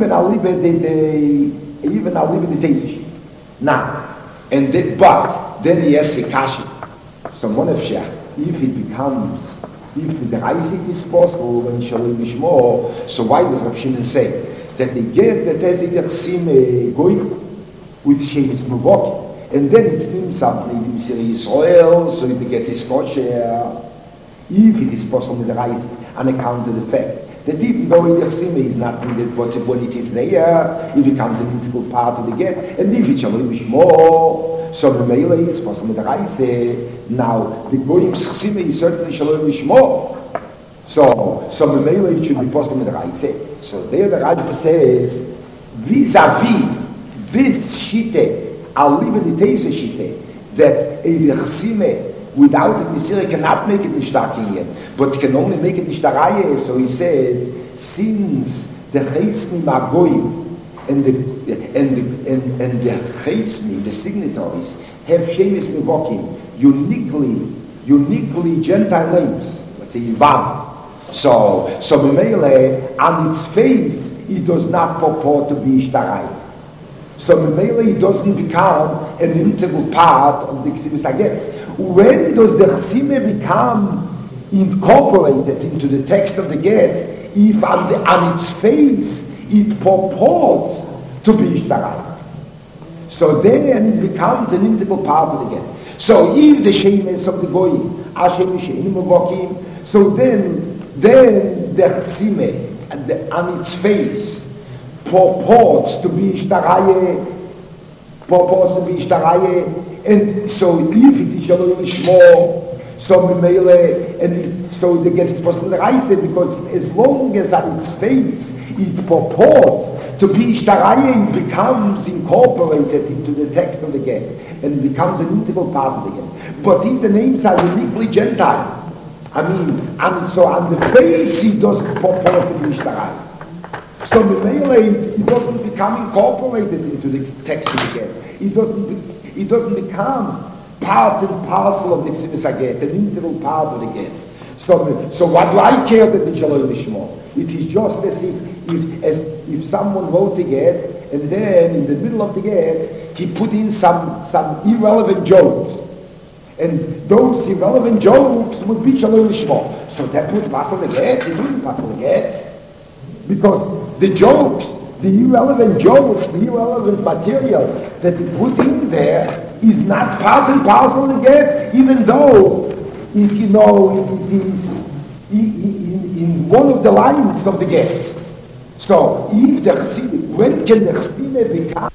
Teisves. Now, but then he has a kasha. So Monefshah, if it becomes If the Raisi is possible and Shalom Lishmo, so why does Rav Shimon say that the get that has the Chsim Goy with Shemis Muvok, and then it's named something in Israel, so if the get is kosher, if it is possible with the Raisi, on account of the fact that even though the Chsim is not needed, but when it is there, it becomes an integral part of the get, and if it's Shalom Lishmo, so the Meile is possible with the Raisi. Now, the Goyim's Chsime is certainly Shalom Lishmo. So the Meile it should be possible with the Raisi. So there the Rajba says, vis-a-vis this Shite, I'll leave it the Teisve Shite, that a Chsime without a Misira cannot make it Nishtaki, but can only make it Nishtaraye. So he says, since the Chesmi Magoyim, and the Chesmi, the signatories, have Shemis Mevokim, uniquely Gentile names. Let's say Yivam. So Memele, on its face, it does not purport to be Ishtarai. So Memele, it doesn't become an integral part of the Ksibis Haget. When does the Chsime become incorporated into the text of the Get? If on its face, it purports to be Ishtarai. So then it becomes an integral part of the Get. So if the Shemes of the Goyim are Shemes Mevokim, so then the Chsime on its face purports to be Ishtarai, and so if it is Shalom Lishmo, so Memele, so the Get is possible to rise it, because as long as on its face it purports to be Ishtarai, it becomes incorporated into the text of the Get, and it becomes an integral part of the Get. But if the names are uniquely Gentile, and so on the face it doesn't purport to be Ishtarai. So it doesn't become incorporated into the text of the Get. It doesn't become part and parcel of the Ksibis Haget, an integral part of the Get. So what do I care that it's Shalom Lishmo? It is just as if someone wrote the Get, and then in the middle of the Get, he put in some irrelevant jokes. And those irrelevant jokes would be Shalom Lishmo. So that would pass on the Get, it wouldn't pass on the Get. Because the jokes, the irrelevant jokes, the irrelevant material that he put in there is not part and parcel of the Get, even though it is in one of the lines of the Get. So if when can the Chsime become